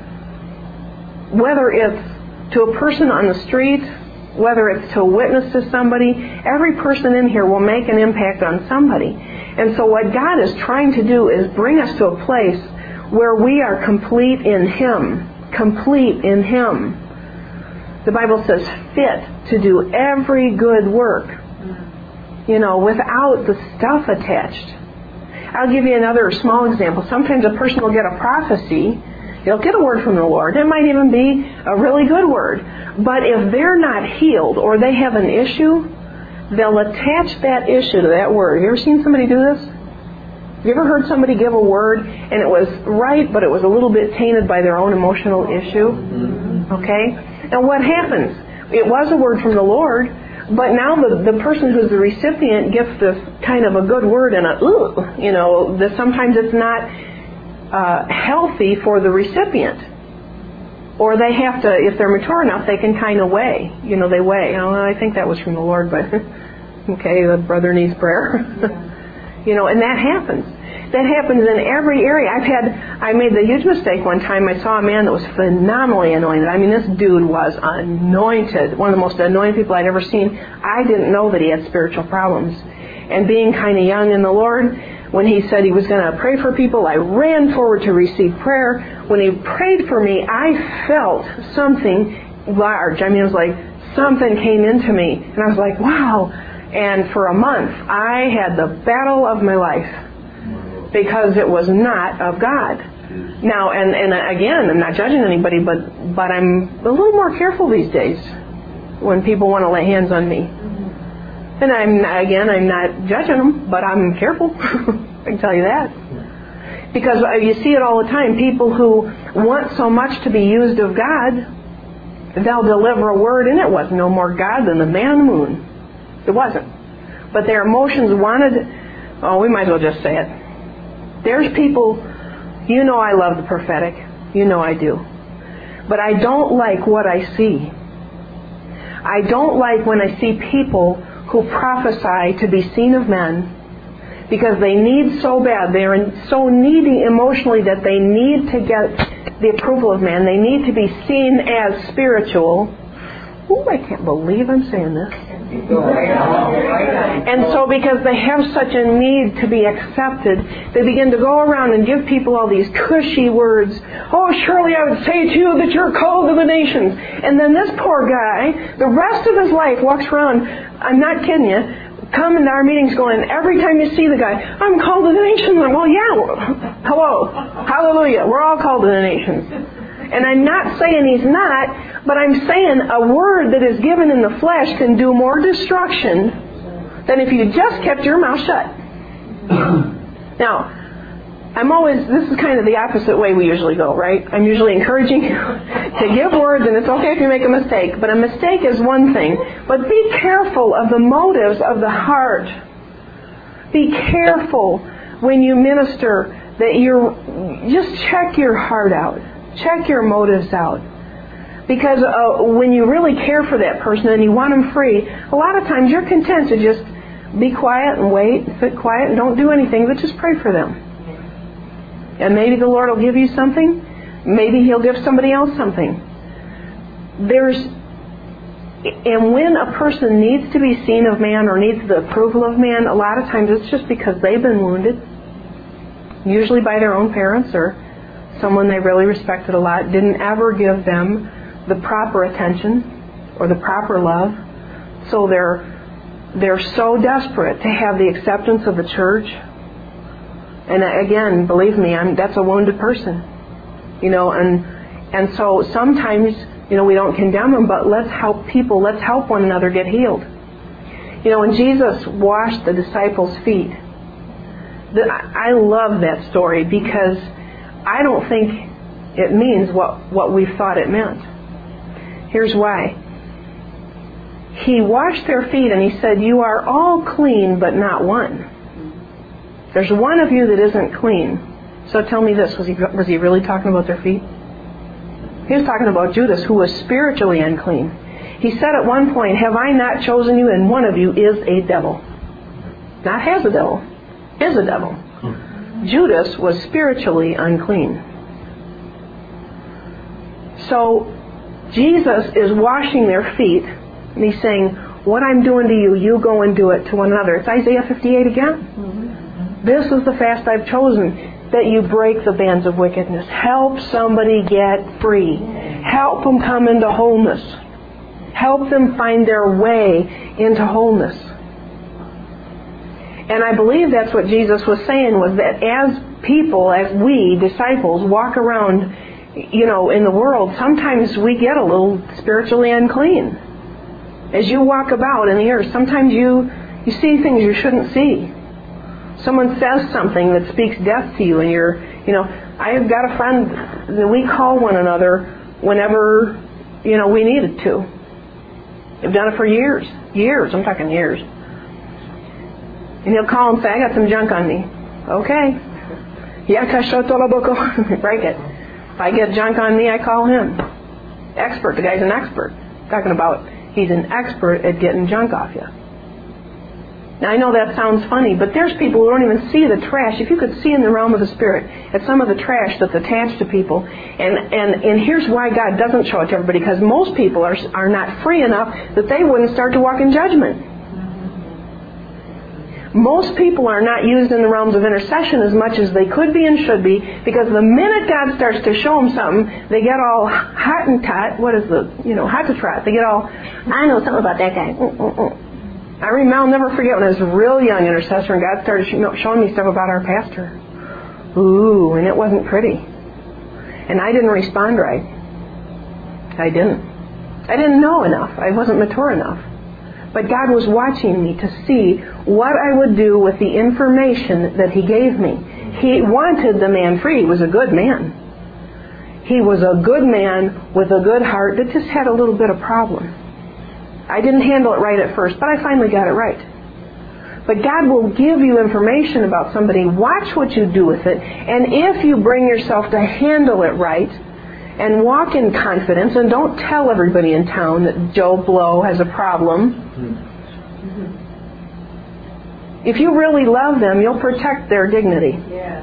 Whether it's to a person on the street, whether it's to witness to somebody, every person in here will make an impact on somebody. And so what God is trying to do is bring us to a place where we are complete in Him. Complete in Him. The Bible says fit to do every good work, without the stuff attached. I'll give you another small example. Sometimes a person will get a prophecy. They'll get a word from the Lord. It might even be a really good word. But if they're not healed or they have an issue, they'll attach that issue to that word. Have you ever seen somebody do this? Have you ever heard somebody give a word and it was right, but it was a little bit tainted by their own emotional issue? Okay? And what happens? It was a word from the Lord, but now the person who's the recipient gets this kind of a good word and that sometimes it's not healthy for the recipient. Or they have to, if they're mature enough, they can kind of weigh. They weigh. I think that was from the Lord, but okay, the brother needs prayer. And that happens. That happens in every area. I made the huge mistake one time. I saw a man that was phenomenally anointed. I mean, this dude was anointed. One of the most anointed people I'd ever seen. I didn't know that he had spiritual problems. And being kind of young in the Lord, when he said he was going to pray for people, I ran forward to receive prayer. When he prayed for me, I felt something large. I mean, it was like something came into me. And I was like, wow. And for a month, I had the battle of my life because it was not of God. Now, and again, I'm not judging anybody, but I'm a little more careful these days when people want to lay hands on me. And I'm not judging them, but I'm careful. I can tell you that. Because you see it all the time. People who want so much to be used of God, they'll deliver a word, and it was no more God than the man on the moon. It wasn't. But their emotions wanted, we might as well just say it. There's people, I love the prophetic. I do. But I don't like what I see. I don't like when I see people who prophesy to be seen of men because they need so bad. They're so needy emotionally that they need to get the approval of man. They need to be seen as spiritual. Ooh, I can't believe I'm saying this. And so because they have such a need to be accepted, they begin to go around and give people all these cushy words. Oh, surely I would say to you that you're called to the nations. And then this poor guy, the rest of his life, walks around, I'm not kidding you, come into our meetings going, every time you see the guy, I'm called to the nations. I'm, well, yeah, hello, hallelujah, we're all called to the nations. And I'm not saying he's not, but I'm saying a word that is given in the flesh can do more destruction than if you just kept your mouth shut. Now, this is kind of the opposite way we usually go, right? I'm usually encouraging you to give words, and it's okay if you make a mistake, but a mistake is one thing. But be careful of the motives of the heart. Be careful when you minister that just check your heart out. Check your motives out. Because when you really care for that person and you want them free, a lot of times you're content to just be quiet and wait, sit quiet and don't do anything, but just pray for them. And maybe the Lord will give you something. Maybe He'll give somebody else something. And when a person needs to be seen of man or needs the approval of man, a lot of times it's just because they've been wounded, usually by their own parents or someone they really respected a lot, didn't ever give them the proper attention or the proper love. So they're so desperate to have the acceptance of the church. And again, believe me, that's a wounded person. And so sometimes, we don't condemn them, but let's help one another get healed. When Jesus washed the disciples' feet, I love that story because I don't think it means what we thought it meant. Here's why. He washed their feet and He said, "You are all clean, but not one. There's one of you that isn't clean." So tell me this, was he really talking about their feet? He was talking about Judas, who was spiritually unclean. He said at one point, "Have I not chosen you, and one of you is a devil." Not has a devil, is a devil. Judas was spiritually unclean. So Jesus is washing their feet, and He's saying, "What I'm doing to you, you go and do it to one another." It's Isaiah 58 again. This is the fast I've chosen, that you break the bands of wickedness. Help somebody get free. Help them come into wholeness. Help them find their way into wholeness. And I believe that's what Jesus was saying, was that as people, as we, disciples, walk around, in the world, sometimes we get a little spiritually unclean. As you walk about in the earth, sometimes you see things you shouldn't see. Someone says something that speaks death to you, and I've got a friend that we call one another whenever, we needed to. I've done it for years. I'm talking years. And he'll call and say, "I got some junk on me." Okay. Break it. If I get junk on me, I call him. Expert. The guy's an expert. Talking about he's an expert at getting junk off you. Now, I know that sounds funny, but there's people who don't even see the trash. If you could see in the realm of the Spirit at some of the trash that's attached to people, and here's why God doesn't show it to everybody, because most people are not free enough that they wouldn't start to walk in judgment. Most people are not used in the realms of intercession as much as they could be and should be, because the minute God starts to show them something, they get all hot and tot. What is hot to trot? They get all, "I know something about that guy." I'll never forget when I was a real young intercessor and God started showing me stuff about our pastor. Ooh, and it wasn't pretty. And I didn't respond right. I didn't know enough. I wasn't mature enough. But God was watching me to see what I would do with the information that He gave me. He wanted the man free. He was a good man. He was a good man with a good heart that just had a little bit of problem. I didn't handle it right at first, but I finally got it right. But God will give you information about somebody. Watch what you do with it. And if you bring yourself to handle it right and walk in confidence, and don't tell everybody in town that Joe Blow has a problem. If you really love them, you'll protect their dignity.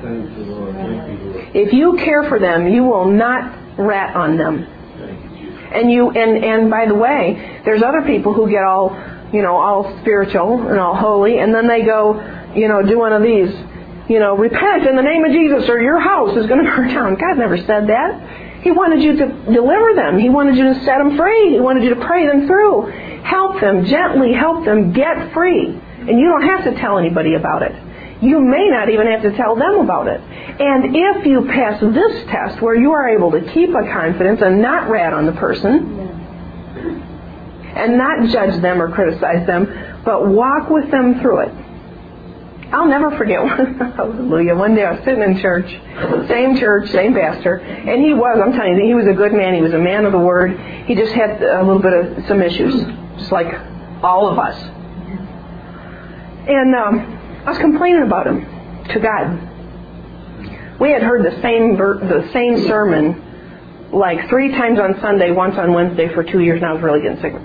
If you care for them, you will not rat on them. And by the way, there's other people who get all spiritual and all holy, and then they go, do one of these, repent in the name of Jesus or your house is going to burn down. God never said that. He wanted you to deliver them. He wanted you to set them free. He wanted you to pray them through. Help them, gently help them get free. And you don't have to tell anybody about it. You may not even have to tell them about it. And if you pass this test where you are able to keep a confidence and not rat on the person, and not judge them or criticize them, but walk with them through it. I'll never forget one day I was sitting in church, same pastor, and I'm telling you, he was a good man. He was a man of the Word. He just had a little bit of some issues, just like all of us. And I was complaining about him to God. We had heard the same sermon like 3 times on Sunday, once on Wednesday for 2 years, and I was really getting sick of it.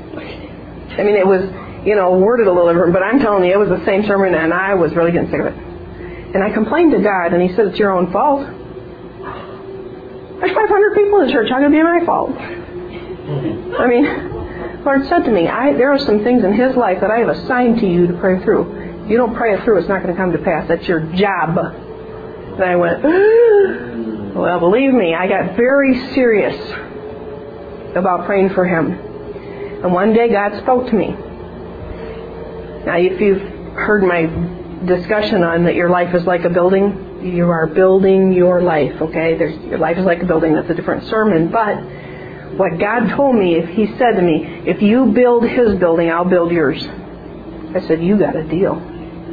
I mean, it was, worded a little different, but I'm telling you, it was the same sermon, and I was really getting sick of it. And I complained to God, and He said, it's your own fault. There's 500 people in the church. How can it be my fault? I mean, Lord said to me, there are some things in His life that I have assigned to you to pray through. If you don't pray it through, it's not going to come to pass. That's your job. And I went, well, believe me, I got very serious about praying for him. And one day God spoke to me. Now, if you've heard my discussion on that your life is like a building, you are building your life, okay? Your life is like a building. That's a different sermon. But what God told me, He said to me, if you build His building, I'll build yours. I said, you got a deal.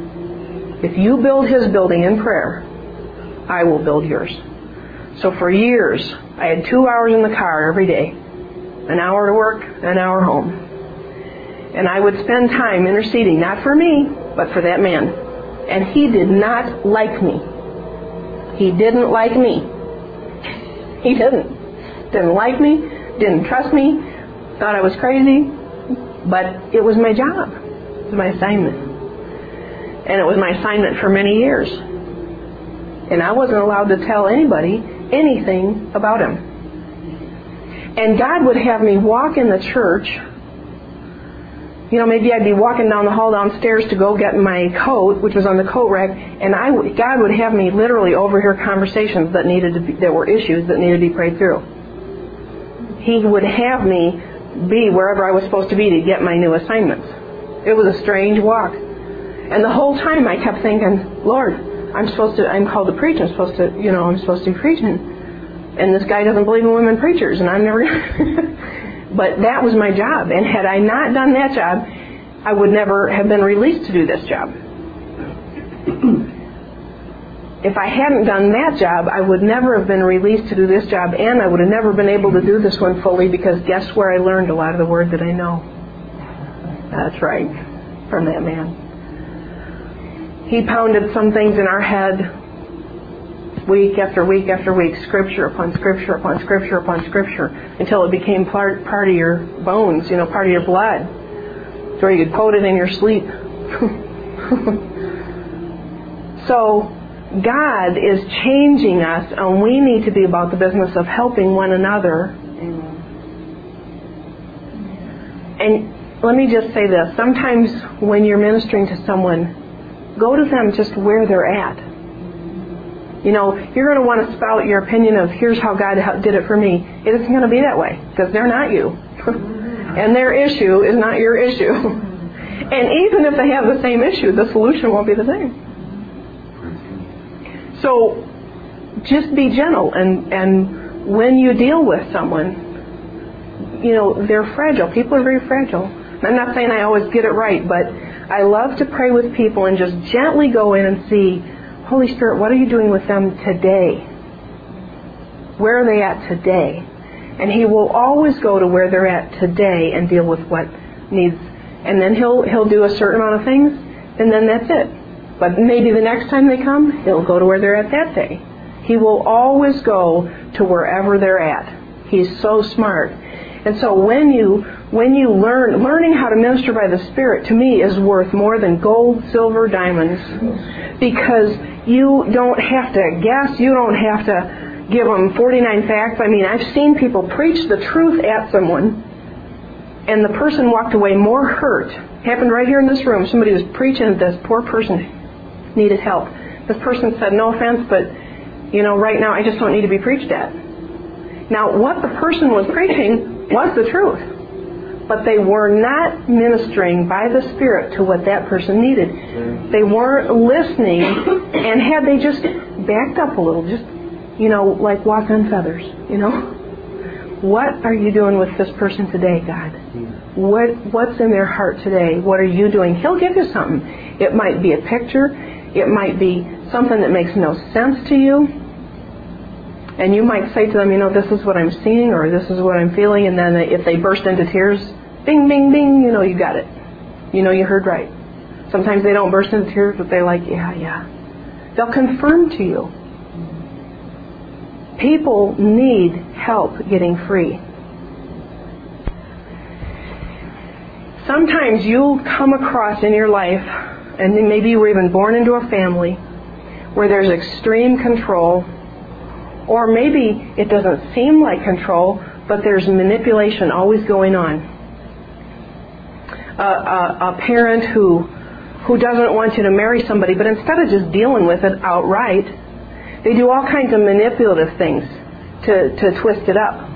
If you build His building in prayer, I will build yours. So for years, I had 2 hours in the car every day. An hour to work, an hour home. And I would spend time interceding, not for me, but for that man. And he did not like me. He didn't like me. He didn't. Didn't like me, didn't trust me, thought I was crazy. But it was my job. It was my assignment. And it was my assignment for many years. And I wasn't allowed to tell anybody anything about him. And God would have me walk in the church. Maybe I'd be walking down the hall downstairs to go get my coat, which was on the coat rack, and God would have me literally overhear conversations that were issues that needed to be prayed through. He would have me be wherever I was supposed to be to get my new assignments. It was a strange walk. And the whole time I kept thinking, Lord, I'm called to preach. I'm supposed to be preaching. And this guy doesn't believe in women preachers, and I'm never But that was my job. And had I not done that job, I would never have been released to do this job. If I hadn't done that job, I would never have been released to do this job, and I would have never been able to do this one fully, because guess where I learned a lot of the word that I know? That's right, from that man. He pounded some things in our head week after week after week, scripture upon scripture upon scripture upon scripture, until it became part of your bones, part of your blood, so you could quote it in your sleep. So God is changing us, and we need to be about the business of helping one another. And let me just say this. Sometimes when you're ministering to someone, go to them just where they're at. You're going to want to spout your opinion of, here's how God did it for me. It isn't going to be that way, because they're not you. And their issue is not your issue. And even if they have the same issue, the solution won't be the same. So just be gentle. And when you deal with someone, they're fragile. People are very fragile. I'm not saying I always get it right, but I love to pray with people and just gently go in and see, Holy Spirit, what are you doing with them today? Where are they at today? And He will always go to where they're at today and deal with what needs. And then He'll do a certain amount of things, and then that's it. But maybe the next time they come, He'll go to where they're at that day. He will always go to wherever they're at. He's so smart. And so when you learning how to minister by the Spirit, to me, is worth more than gold, silver, diamonds. Because you don't have to guess. You don't have to give them 49 facts. I mean, I've seen people preach the truth at someone, and the person walked away more hurt. Happened right here in this room. Somebody was preaching, this poor person needed help. This person said, no offense, but, right now I just don't need to be preached at. Now, what the person was preaching was the truth. But they were not ministering by the Spirit to what that person needed. They weren't listening, and had they just backed up a little, just, like walk on feathers, What are you doing with this person today, God? What's in their heart today? What are you doing? He'll give you something. It might be a picture. It might be something that makes no sense to you. And you might say to them, this is what I'm seeing, or this is what I'm feeling. And then if they burst into tears, bing, bing, bing, you got it. You heard right. Sometimes they don't burst into tears, but they're like, yeah. They'll confirm to you. People need help getting free. Sometimes you'll come across in your life, and maybe you were even born into a family, where there's extreme control, or maybe it doesn't seem like control, but there's manipulation always going on. A parent who doesn't want you to marry somebody, but instead of just dealing with it outright, they do all kinds of manipulative things to twist it up.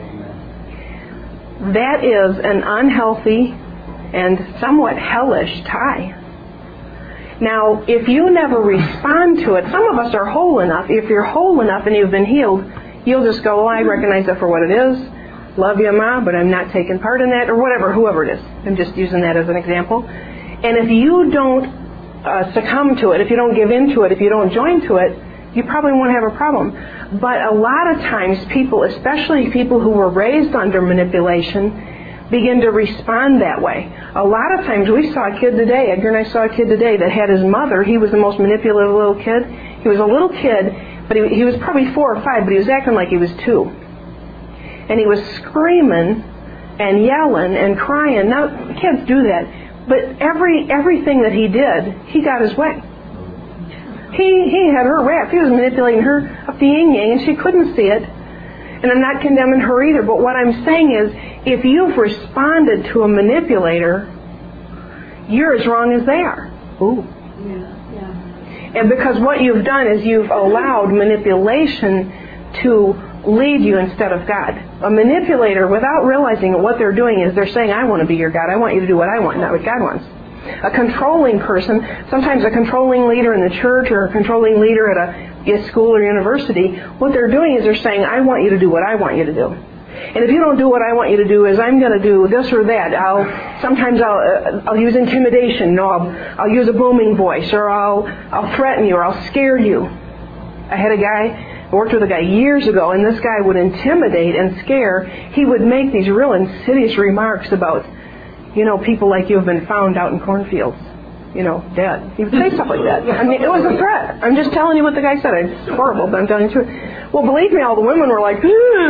That is an unhealthy and somewhat hellish tie. Now, if you never respond to it, some of us are whole enough. If you're whole enough and you've been healed, you'll just go, well, I recognize that for what it is. Love you, Ma, but I'm not taking part in that, or whatever, whoever it is. I'm just using that as an example. And if you don't succumb to it, if you don't give in to it, if you don't join to it, you probably won't have a problem. But a lot of times people, especially people who were raised under manipulation, begin to respond that way. A lot of times we saw a kid today, Edgar and I saw a kid today that had his mother. He was the most manipulative little kid. He was a little kid, but he was probably 4 or 5, but he was acting like he was 2. And he was screaming and yelling and crying. Now, kids do that. But everything that he did, he got his way. He had her wrapped. He was manipulating her up the yin-yang, and she couldn't see it. And I'm not condemning her either, but what I'm saying is, if you've responded to a manipulator, you're as wrong as they are. Ooh. Yeah. And because what you've done is you've allowed manipulation to lead you instead of God. A manipulator, without realizing what they're doing, is they're saying, I want to be your God. I want you to do what I want, not what God wants. A controlling person, sometimes a controlling leader in the church or a controlling leader at a school or university, what they're doing is they're saying, I want you to do what I want you to do. And if you don't do what I want you to do, is I'm going to do this or that. Sometimes I'll use intimidation. No, I'll use a booming voice, or I'll threaten you, or I'll scare you. I worked with a guy years ago, and this guy would intimidate and scare. He would make these real insidious remarks about, people like you have been found out in cornfields, dead. He would say stuff like that. I mean, it was a threat. I'm just telling you what the guy said. It's horrible, but I'm telling you the truth. Well, believe me, all the women were like,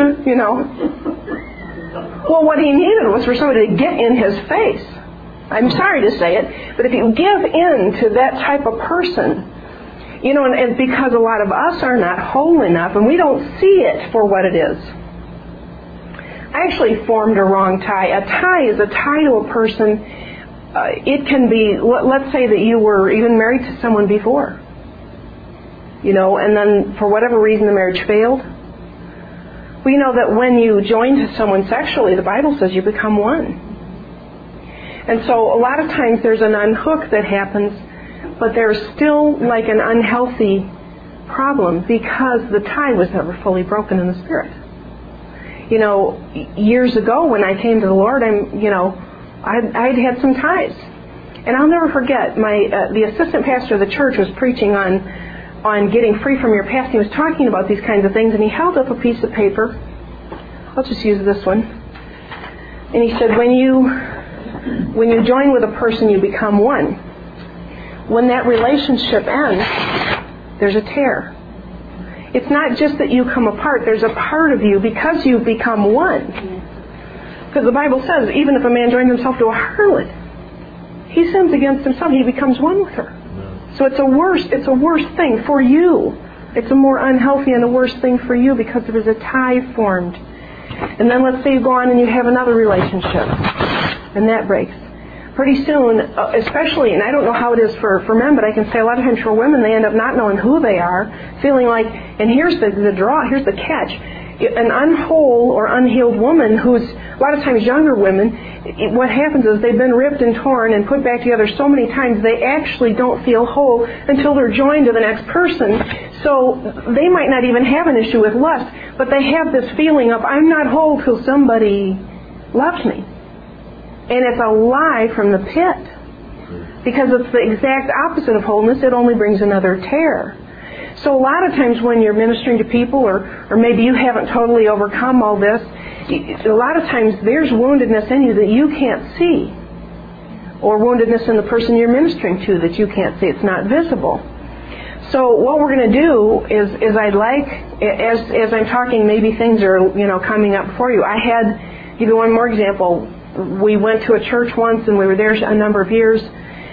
Well, what he needed was for somebody to get in his face. I'm sorry to say it, but if you give in to that type of person, and because a lot of us are not whole enough, and we don't see it for what it is. I actually formed a wrong tie. A tie is a tie to a person. It can be, let's say that you were even married to someone before, and then for whatever reason the marriage failed. We know that when you join to someone sexually, the Bible says you become one. And so a lot of times there's an unhook that happens, but there's still like an unhealthy problem because the tie was never fully broken in the Spirit. Years ago when I came to the Lord, I'd had some ties. And I'll never forget, the assistant pastor of the church was preaching on getting free from your past. He was talking about these kinds of things, and he held up a piece of paper. I'll just use this one. And he said, when you join with a person, you become one. When that relationship ends, there's a tear. It's not just that you come apart. There's a part of you because you've become one. Because the Bible says, even if a man joins himself to a harlot, he sins against himself. He becomes one with her. So it's a worse thing for you. It's a more unhealthy and a worse thing for you because there is a tie formed. And then let's say you go on and you have another relationship, and that breaks. Pretty soon, especially, and I don't know how it is for men, but I can say a lot of times for women, they end up not knowing who they are, feeling like, and here's the draw, here's the catch. An unwhole or unhealed woman who's, a lot of times younger women, what happens is they've been ripped and torn and put back together so many times they actually don't feel whole until they're joined to the next person. So they might not even have an issue with lust, but they have this feeling of, I'm not whole till somebody loves me. And it's a lie from the pit. Because it's the exact opposite of wholeness. It only brings another tear. So a lot of times when you're ministering to people, or maybe you haven't totally overcome all this, a lot of times there's woundedness in you that you can't see. Or woundedness in the person you're ministering to that you can't see. It's not visible. So what we're going to do is I'd like, as I'm talking, maybe things are, coming up for you. I had, give you one more example. We went to a church once and we were there a number of years,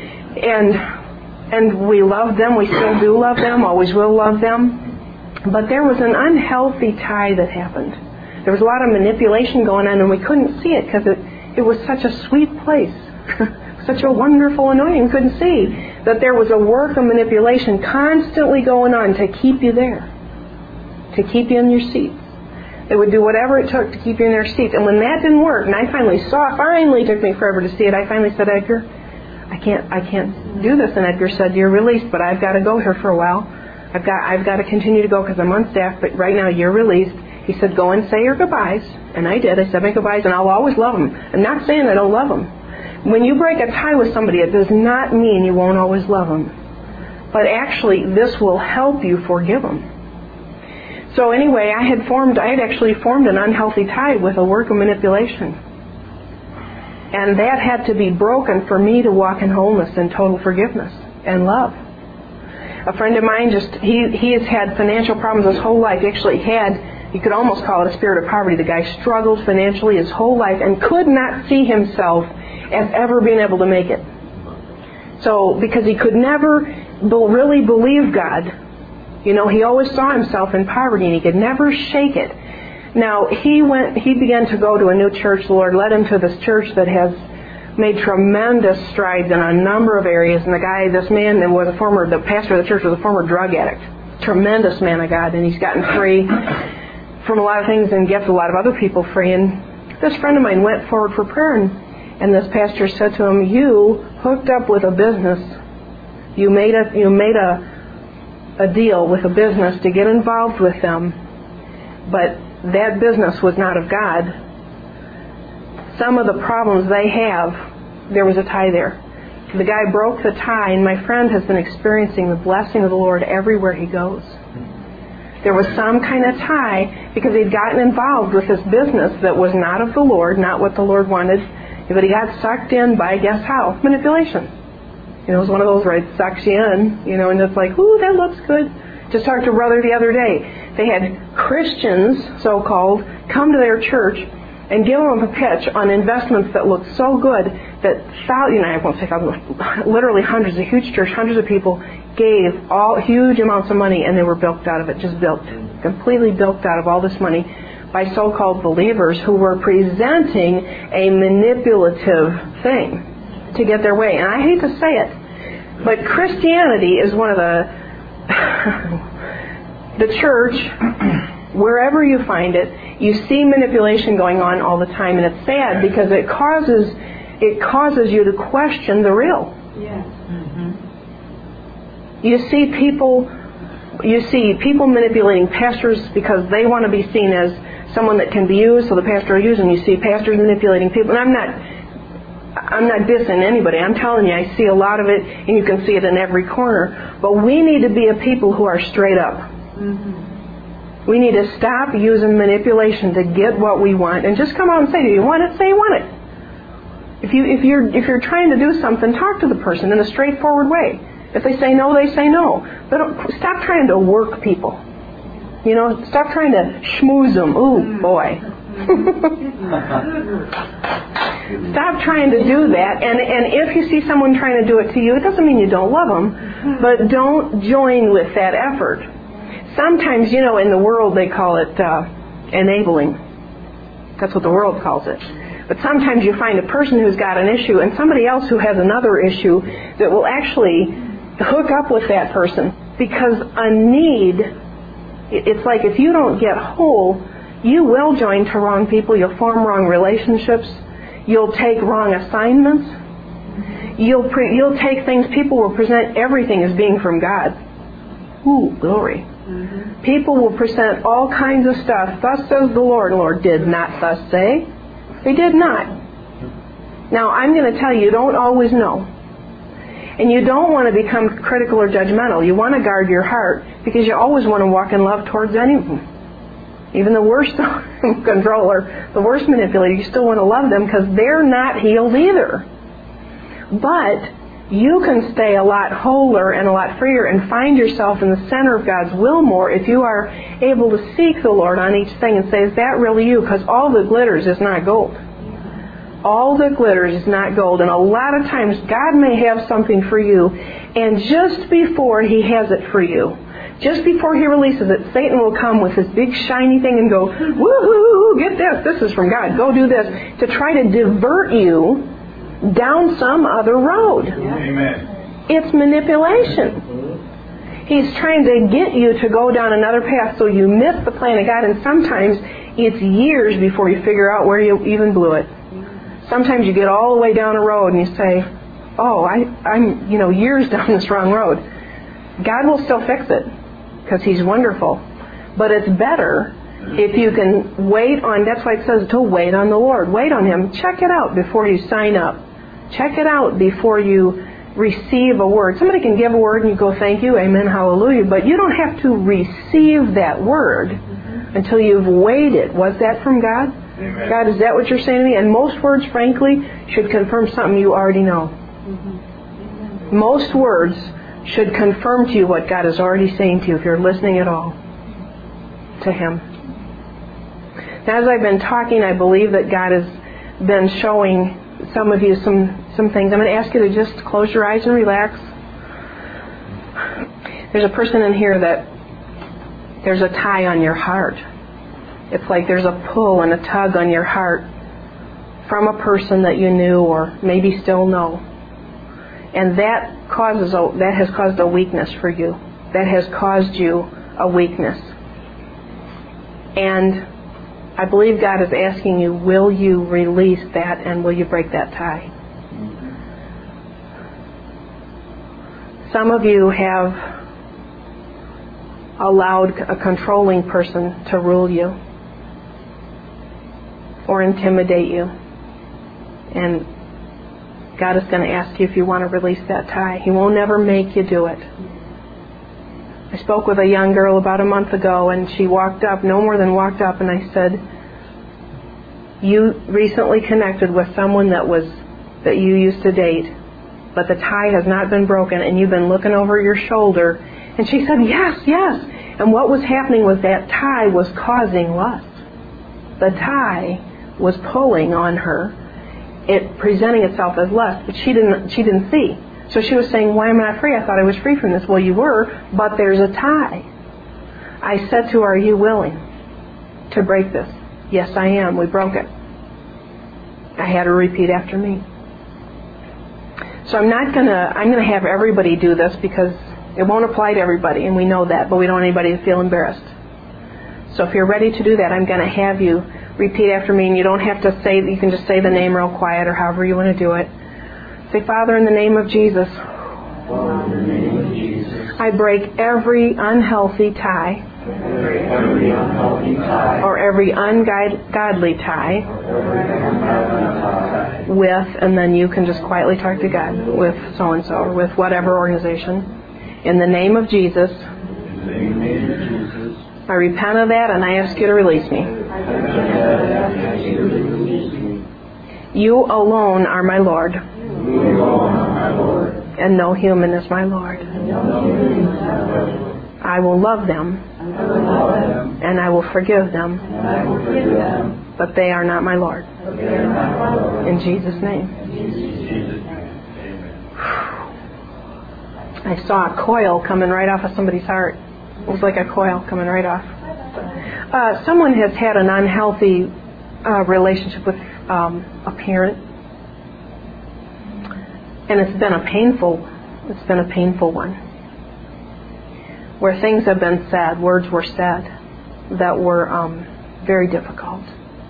and we loved them. We still do love them, always will love them. But there was an unhealthy tie that happened. There was a lot of manipulation going on, and we couldn't see it because it was such a sweet place. Such a wonderful anointing. We couldn't see that there was a work of manipulation constantly going on to keep you there, to keep you in your seats. They would do whatever it took to keep you in their seats. And when that didn't work, and I finally saw it, finally took me forever to see it, I finally said, Edgar, I can't do this. And Edgar said, you're released, but I've got to go here for a while. I've got to continue to go because I'm on staff, but right now you're released. He said, go and say your goodbyes. And I did. I said my goodbyes, and I'll always love them. I'm not saying I don't love them. When you break a tie with somebody, it does not mean you won't always love them. But actually, this will help you forgive them. So anyway, I had actually formed an unhealthy tie with a work of manipulation. And that had to be broken for me to walk in wholeness and total forgiveness and love. A friend of mine, he has had financial problems his whole life. He actually had, you could almost call it a spirit of poverty. The guy struggled financially his whole life and could not see himself as ever being able to make it. So, because he could never really believe God, he always saw himself in poverty and he could never shake it. Now, he began to go to a new church. The Lord led him to this church that has made tremendous strides in a number of areas. And this man the pastor of the church was a former drug addict. Tremendous man of God, and he's gotten free from a lot of things and gets a lot of other people free. And this friend of mine went forward for prayer, and this pastor said to him, you hooked up with a business. You made a deal with a business to get involved with them, but that business was not of God. Some of the problems they have, there was a tie there. The guy broke the tie, and my friend has been experiencing the blessing of the Lord everywhere he goes. There was some kind of tie because he'd gotten involved with this business that was not of the Lord, not what the Lord wanted, but he got sucked in by, guess how? Manipulation. It was one of those where it sucks you in, and it's like, ooh, that looks good. Just talked to a brother the other day. They had Christians, so-called, come to their church and give them a pitch on investments that looked so good that I won't say thousands, literally hundreds, a huge church, hundreds of people gave huge amounts of money, and they were bilked out of it, completely bilked out of all this money by so-called believers who were presenting a manipulative thing to get their way. And I hate to say it, but Christianity is one of the church, wherever you find it, you see manipulation going on all the time, and it's sad because it causes you to question the real. Yes. Mm-hmm. You see people manipulating pastors because they want to be seen as someone that can be used, so the pastor will use them. You see pastors manipulating people, and I'm not dissing anybody. I'm telling you, I see a lot of it, and you can see it in every corner. But we need to be a people who are straight up. Mm-hmm. We need to stop using manipulation to get what we want, and just come out and say, "Do you want it?" Say you want it. If you're trying to do something, talk to the person in a straightforward way. If they say no, they say no. But stop trying to work people. Stop trying to schmooze them. Ooh, boy. Stop trying to do that. And if you see someone trying to do it to you, it doesn't mean you don't love them, but don't join with that effort. Sometimes, in the world they call it enabling. That's what the world calls it. But sometimes you find a person who's got an issue and somebody else who has another issue that will actually hook up with that person because a need, it's like if you don't get whole, you will join to wrong people, you'll form wrong relationships, you'll take wrong assignments, you'll take things, people will present everything as being from God. Ooh, glory. Mm-hmm. People will present all kinds of stuff. Thus says the Lord. The Lord did not thus say. They did not. Now, I'm going to tell you, you don't always know. And you don't want to become critical or judgmental. You want to guard your heart because you always want to walk in love towards anyone. Even the worst controller, the worst manipulator, you still want to love them because they're not healed either. But You can stay a lot wholer and a lot freer and find yourself in the center of God's will more if you are able to seek the Lord on each thing and say, is that really you? Because all that glitters is not gold. All that glitters is not gold. And a lot of times God may have something for you, and just before He has it for you, just before He releases it, Satan will come with this big shiny thing and go, woohoo, get this, this is from God, go do this, to try to divert you down some other road. Amen. It's manipulation. He's trying to get you to go down another path so you miss the plan of God, and sometimes it's years before you figure out where you even blew it. Sometimes you get all the way down a road and you say, oh, I'm years down this wrong road. God will still fix it because He's wonderful. But it's better if you can wait on, that's why it says to wait on the Lord. Wait on Him. Check it out before you sign up. Check it out before you receive a word. Somebody can give a word and you go, thank you, amen, hallelujah. But you don't have to receive that word until you've waited. Was that from God? Amen. God, is that what you're saying to me? And most words, frankly, should confirm something you already know. Most words should confirm to you what God is already saying to you if you're listening at all to Him. Now, as I've been talking, I believe that God has been showing some of you some things. I'm going to ask you to just close your eyes and relax. There's a person in here that there's a tie on your heart. It's like there's a pull and a tug on your heart from a person that you knew or maybe still know. And that has caused a weakness for you. That has caused you a weakness. And I believe God is asking you, will you release that and will you break that tie? Some of you have allowed a controlling person to rule you or intimidate you. And God is going to ask you if you want to release that tie. He won't ever make you do it. I spoke with a young girl about a month ago, and she walked up, no more than walked up, and I said, you recently connected with someone that you used to date, but the tie has not been broken, and you've been looking over your shoulder. And she said, yes. And what was happening was that tie was causing lust. The tie was pulling on her, it presenting itself as lust, but she didn't see. So she was saying, why am I not free? I thought I was free from this. Well, you were, but there's a tie. I said to her, are you willing to break this? Yes, I am. We broke it. I had her repeat after me. So I'm going to have everybody do this because it won't apply to everybody, and we know that, but we don't want anybody to feel embarrassed. So if you're ready to do that, I'm going to have you repeat after me, and you don't have to say, you can just say the name real quiet or however you want to do it. Say, Father, in the name of Jesus, I break every unhealthy tie or every ungodly tie with, and then you can just quietly talk to God, with so-and-so or with whatever organization. In the name of Jesus, I repent of that and I ask you to release me. You alone are my Lord. And no human is my Lord. I will love them. And I will forgive them. But they are not my Lord. In Jesus' name. I saw a coil coming right off of somebody's heart. It was like a coil coming right off. Someone has had an unhealthy relationship with a parent. And it's been a painful one. Where things have been said, words were said that were very difficult.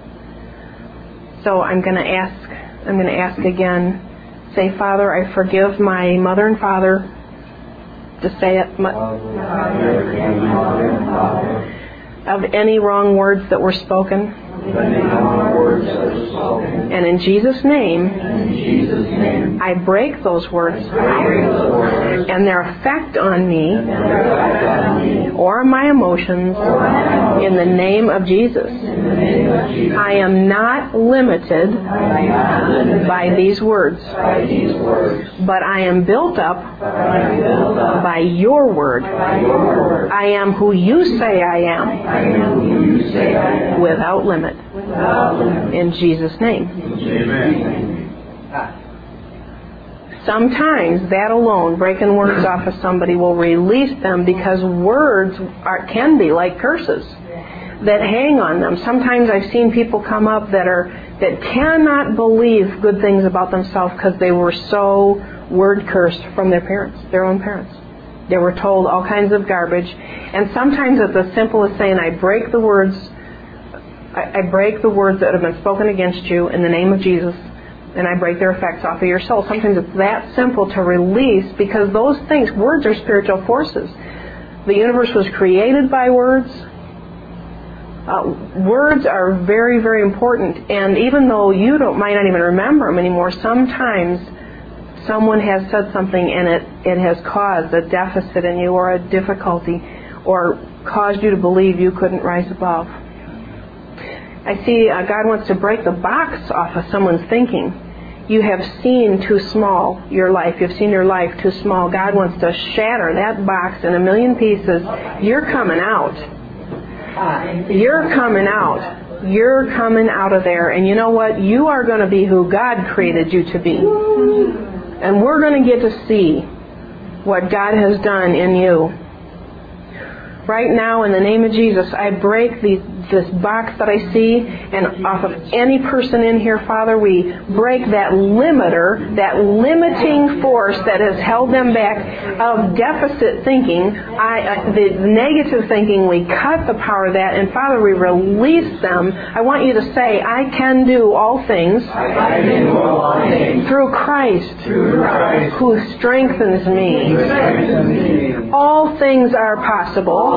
So I'm going to ask again. Say, Father, I forgive my mother and father. Just say it. Of any wrong words that were spoken. And in Jesus' name, I break those words and their effect on me or my emotions in the name of Jesus. I am not limited by these words, but I am built up by your word. I am who you say I am, without limit. In Jesus' name. Sometimes that alone, breaking words off of somebody, will release them, because words can be like curses that hang on them. Sometimes I've seen people come up that cannot believe good things about themselves because they were so word cursed from their parents, their own parents. They were told all kinds of garbage. And sometimes it's as simple as saying, I break the words that have been spoken against you in the name of Jesus, and I break their effects off of your soul. Sometimes it's that simple to release, because those things, words are spiritual forces. The universe was created by words. Words are very, very important, and even though you might not even remember them anymore, sometimes someone has said something and it has caused a deficit in you, or a difficulty, or caused you to believe you couldn't rise above. I see God wants to break the box off of someone's thinking. You have seen too small your life. You've seen your life too small. God wants to shatter that box in a million pieces. You're coming out. You're coming out. You're coming out of there. And you know what? You are going to be who God created you to be. And we're going to get to see what God has done in you. Right now, in the name of Jesus, I break this box that I see, and off of any person in here, Father, we break that limiter, that limiting force that has held them back of deficit thinking, the negative thinking. We cut the power of that, and Father, we release them. I want you to say, I can do all things through Christ, who strengthens me. All things are possible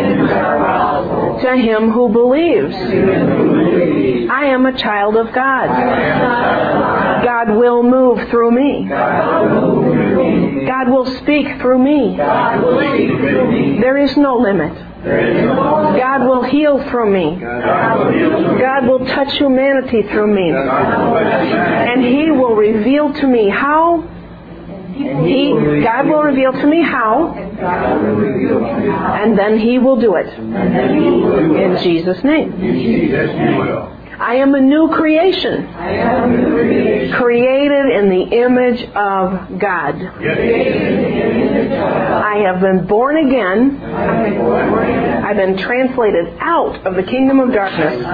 to him who believes. I am a child of God. God will move through me. God will speak through me. There is no limit. God will heal through me. God will touch humanity through me. And He will reveal to me how. God will reveal to me how, and then He will do it. In Jesus' name. I am a new creation, created in the image of God. I have been born again. I've been translated out of the kingdom of darkness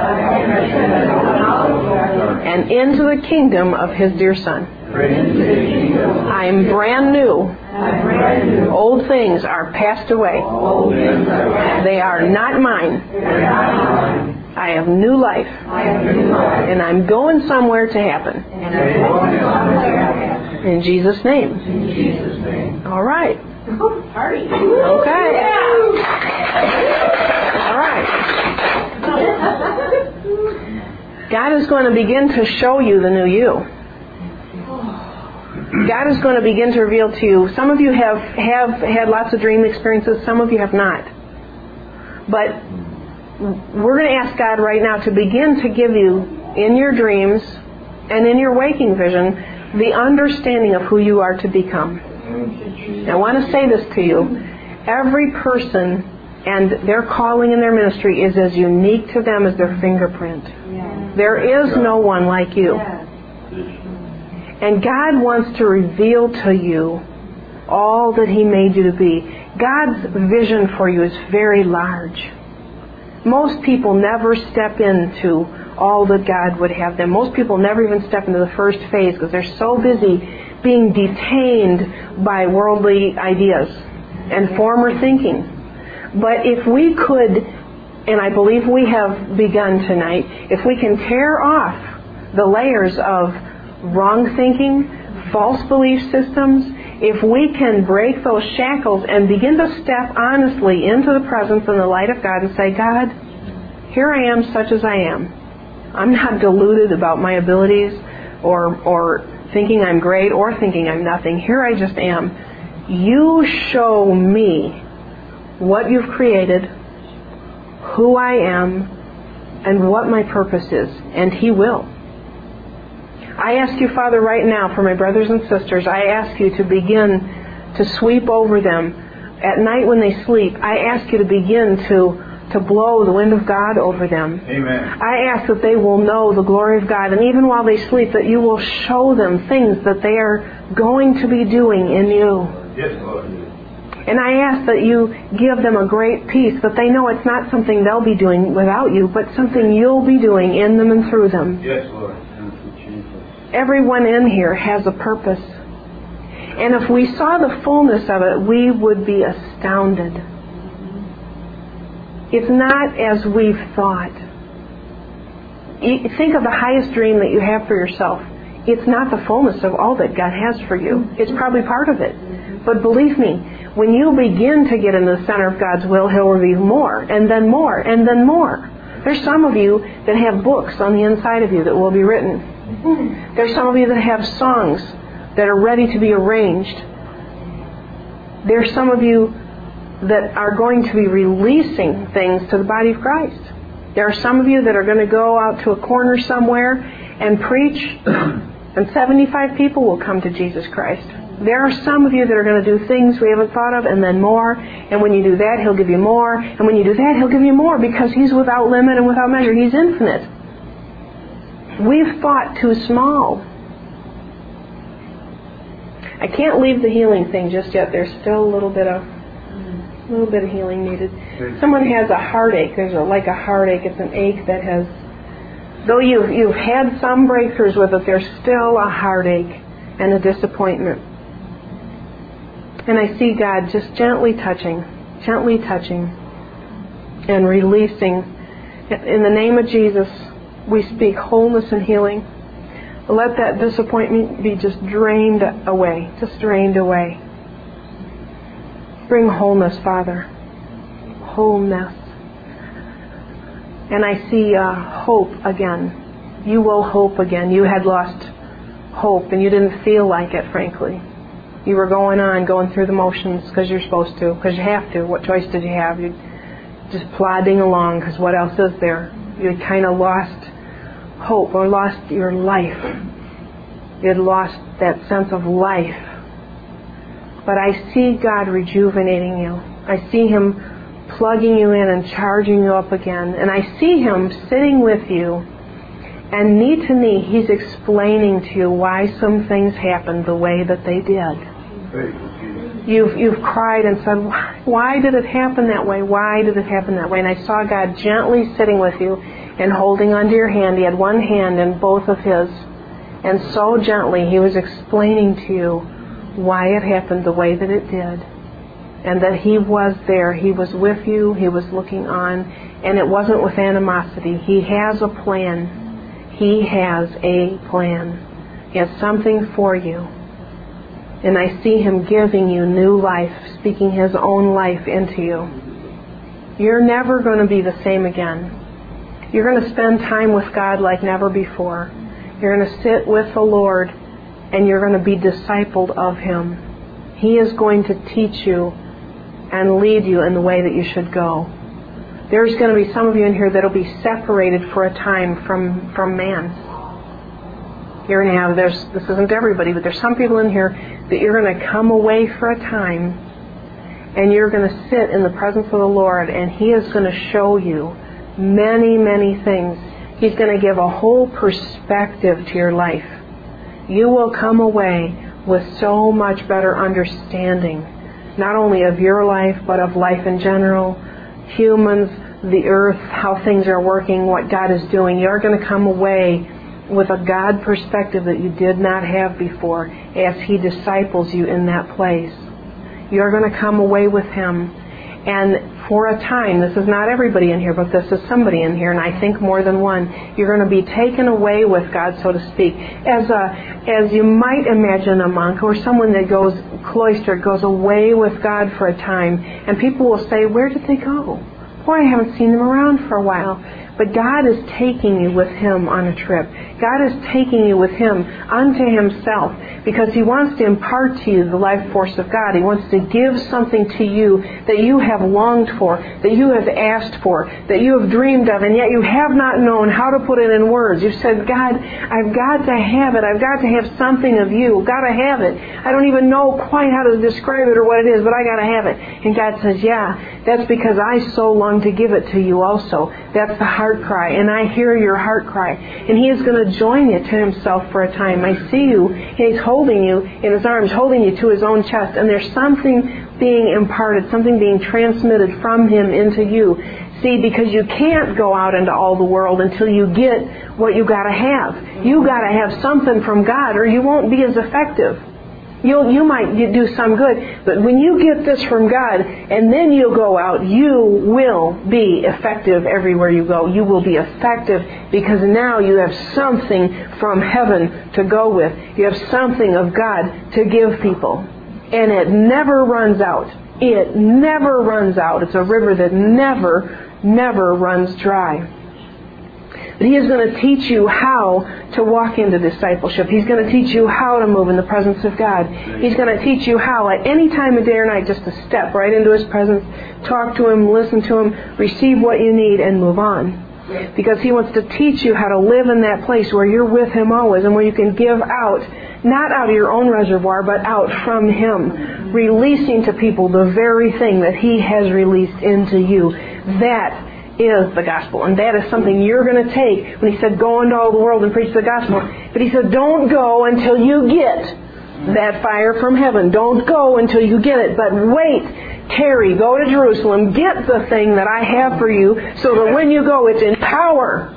and into the kingdom of His dear Son. I am brand new. Old things are passed away. They are not mine. I have new life. And I'm going somewhere to happen. In Jesus' name. All right. Okay. All right. God is going to begin to show you the new you. God is going to begin to reveal to you. Some of you have had lots of dream experiences. Some of you have not. But we're going to ask God right now to begin to give you, in your dreams and in your waking vision, the understanding of who you are to become. I want to say this to you. Every person and their calling in their ministry is as unique to them as their fingerprint. There is no one like you. And God wants to reveal to you all that He made you to be. God's vision for you is very large. Most people never step into all that God would have them. Most people never even step into the first phase because they're so busy being detained by worldly ideas and former thinking. But if we could, and I believe we have begun tonight, if we can tear off the layers of wrong thinking, false belief systems, if we can break those shackles and begin to step honestly into the presence and the light of God and say, God, here I am such as I am. I'm not deluded about my abilities or thinking I'm great or thinking I'm nothing. Here I just am. You show me what you've created, who I am, and what my purpose is. And He will. I ask you, Father, right now for my brothers and sisters, I ask you to begin to sweep over them. At night when they sleep, I ask you to begin to blow the wind of God over them. Amen. I ask that they will know the glory of God, and even while they sleep, that you will show them things that they are going to be doing in you. Yes, Lord. And I ask that you give them a great peace, that they know it's not something they'll be doing without you, but something you'll be doing in them and through them. Yes, Lord. Everyone in here has a purpose. And if we saw the fullness of it, we would be astounded. It's not as we've thought. Think of the highest dream that you have for yourself. It's not the fullness of all that God has for you. It's probably part of it. But believe me, when you begin to get in the center of God's will, He'll reveal more, and then more, and then more. There's some of you that have books on the inside of you that will be written. There's some of you that have songs that are ready to be arranged. There's some of you that are going to be releasing things to the body of Christ. There are some of you that are going to go out to a corner somewhere and preach, and 75 people will come to Jesus Christ. There are some of you that are going to do things we haven't thought of, and then more. And when you do that, He'll give you more. And when you do that, He'll give you more, because He's without limit and without measure. He's infinite. We've thought too small. I can't leave the healing thing just yet. There's still a little bit of healing needed. Someone has a heartache. There's like a heartache. It's an ache that has, though you've had some breakthroughs with it, there's still a heartache and a disappointment. And I see God just gently touching and releasing. In the name of Jesus, we speak wholeness and healing. Let that disappointment be just drained away. Bring wholeness, Father. Wholeness. And I see hope again. You will hope again. You had lost hope and you didn't feel like it, frankly. You were going through the motions because you're supposed to, because you have to. What choice did you have? You're just plodding along because what else is there? You had kind of lost hope or lost your life. You had lost that sense of life. But I see God rejuvenating you. I see Him plugging you in and charging you up again. And I see Him sitting with you, and knee to knee, He's explaining to you why some things happened the way that they did. You've cried and said, why did it happen that way? Why did it happen that way? And I saw God gently sitting with you and holding onto your hand. He had one hand in both of His. And so gently He was explaining to you why it happened the way that it did. And that He was there. He was with you. He was looking on. And it wasn't with animosity. He has a plan. He has a plan. He has something for you. And I see Him giving you new life, speaking His own life into you. You're never going to be the same again. You're going to spend time with God like never before. You're going to sit with the Lord, and you're going to be discipled of Him. He is going to teach you and lead you in the way that you should go. There's going to be some of you in here that will be separated for a time from man. You're going to have, this isn't everybody, but there's some people in here that you're going to come away for a time, and you're going to sit in the presence of the Lord, and He is going to show you many, many things. He's going to give a whole perspective to your life. You will come away with so much better understanding, not only of your life, but of life in general, humans, the earth, how things are working, what God is doing. You're going to come away with a God perspective that you did not have before as He disciples you in that place. You're going to come away with Him. And for a time, this is not everybody in here, but this is somebody in here, and I think more than one, you're going to be taken away with God, so to speak, as you might imagine a monk or someone that goes cloistered, goes away with God for a time, and people will say, where did they go? boy, I haven't seen them around for a while. But God is taking you with Him on a trip. God is taking you with Him unto Himself because He wants to impart to you the life force of God. He wants to give something to you that you have longed for, that you have asked for, that you have dreamed of, and yet you have not known how to put it in words. You've said, God, I've got to have it. I've got to have something of you. I've got to have it. I don't even know quite how to describe it or what it is, but I got to have it. And God says, yeah, that's because I so long to give it to you also. That's the heart cry, and I hear your heart cry. And He is going to join you to Himself for a time. I see you, and He's holding you in His arms, holding you to His own chest, and there's something being imparted, something being transmitted from Him into you. See, because you can't go out into all the world until you get what you got to have. You got to have something from God, or you won't be as effective. You might do some good, but when you get this from God and then you go out, you will be effective everywhere you go. You will be effective because now you have something from heaven to go with. You have something of God to give people. And it never runs out. It never runs out. It's a river that never runs dry. But He is going to teach you how to walk into discipleship. He's going to teach you how to move in the presence of God. He's going to teach you how at any time of day or night just to step right into His presence, talk to Him, listen to Him, receive what you need, and move on. Because He wants to teach you how to live in that place where you're with Him always and where you can give out, not out of your own reservoir, but out from Him, releasing to people the very thing that He has released into you. That is the gospel, and that is something you're going to take. When He said, go into all the world and preach the gospel, but He said, don't go until you get that fire from heaven. Don't go until you get it, but wait, tarry, go to Jerusalem, get the thing that I have for you, so that when you go, it's in power.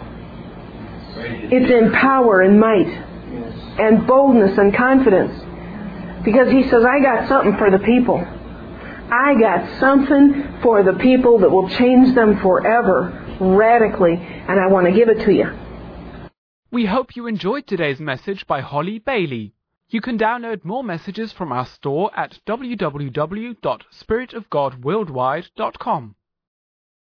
It's in power and might, and boldness and confidence, because He says, I got something for the people. I got something for the people that will change them forever, radically, and I want to give it to you. We hope you enjoyed today's message by Holly Bailey. You can download more messages from our store at www.spiritofgodworldwide.com.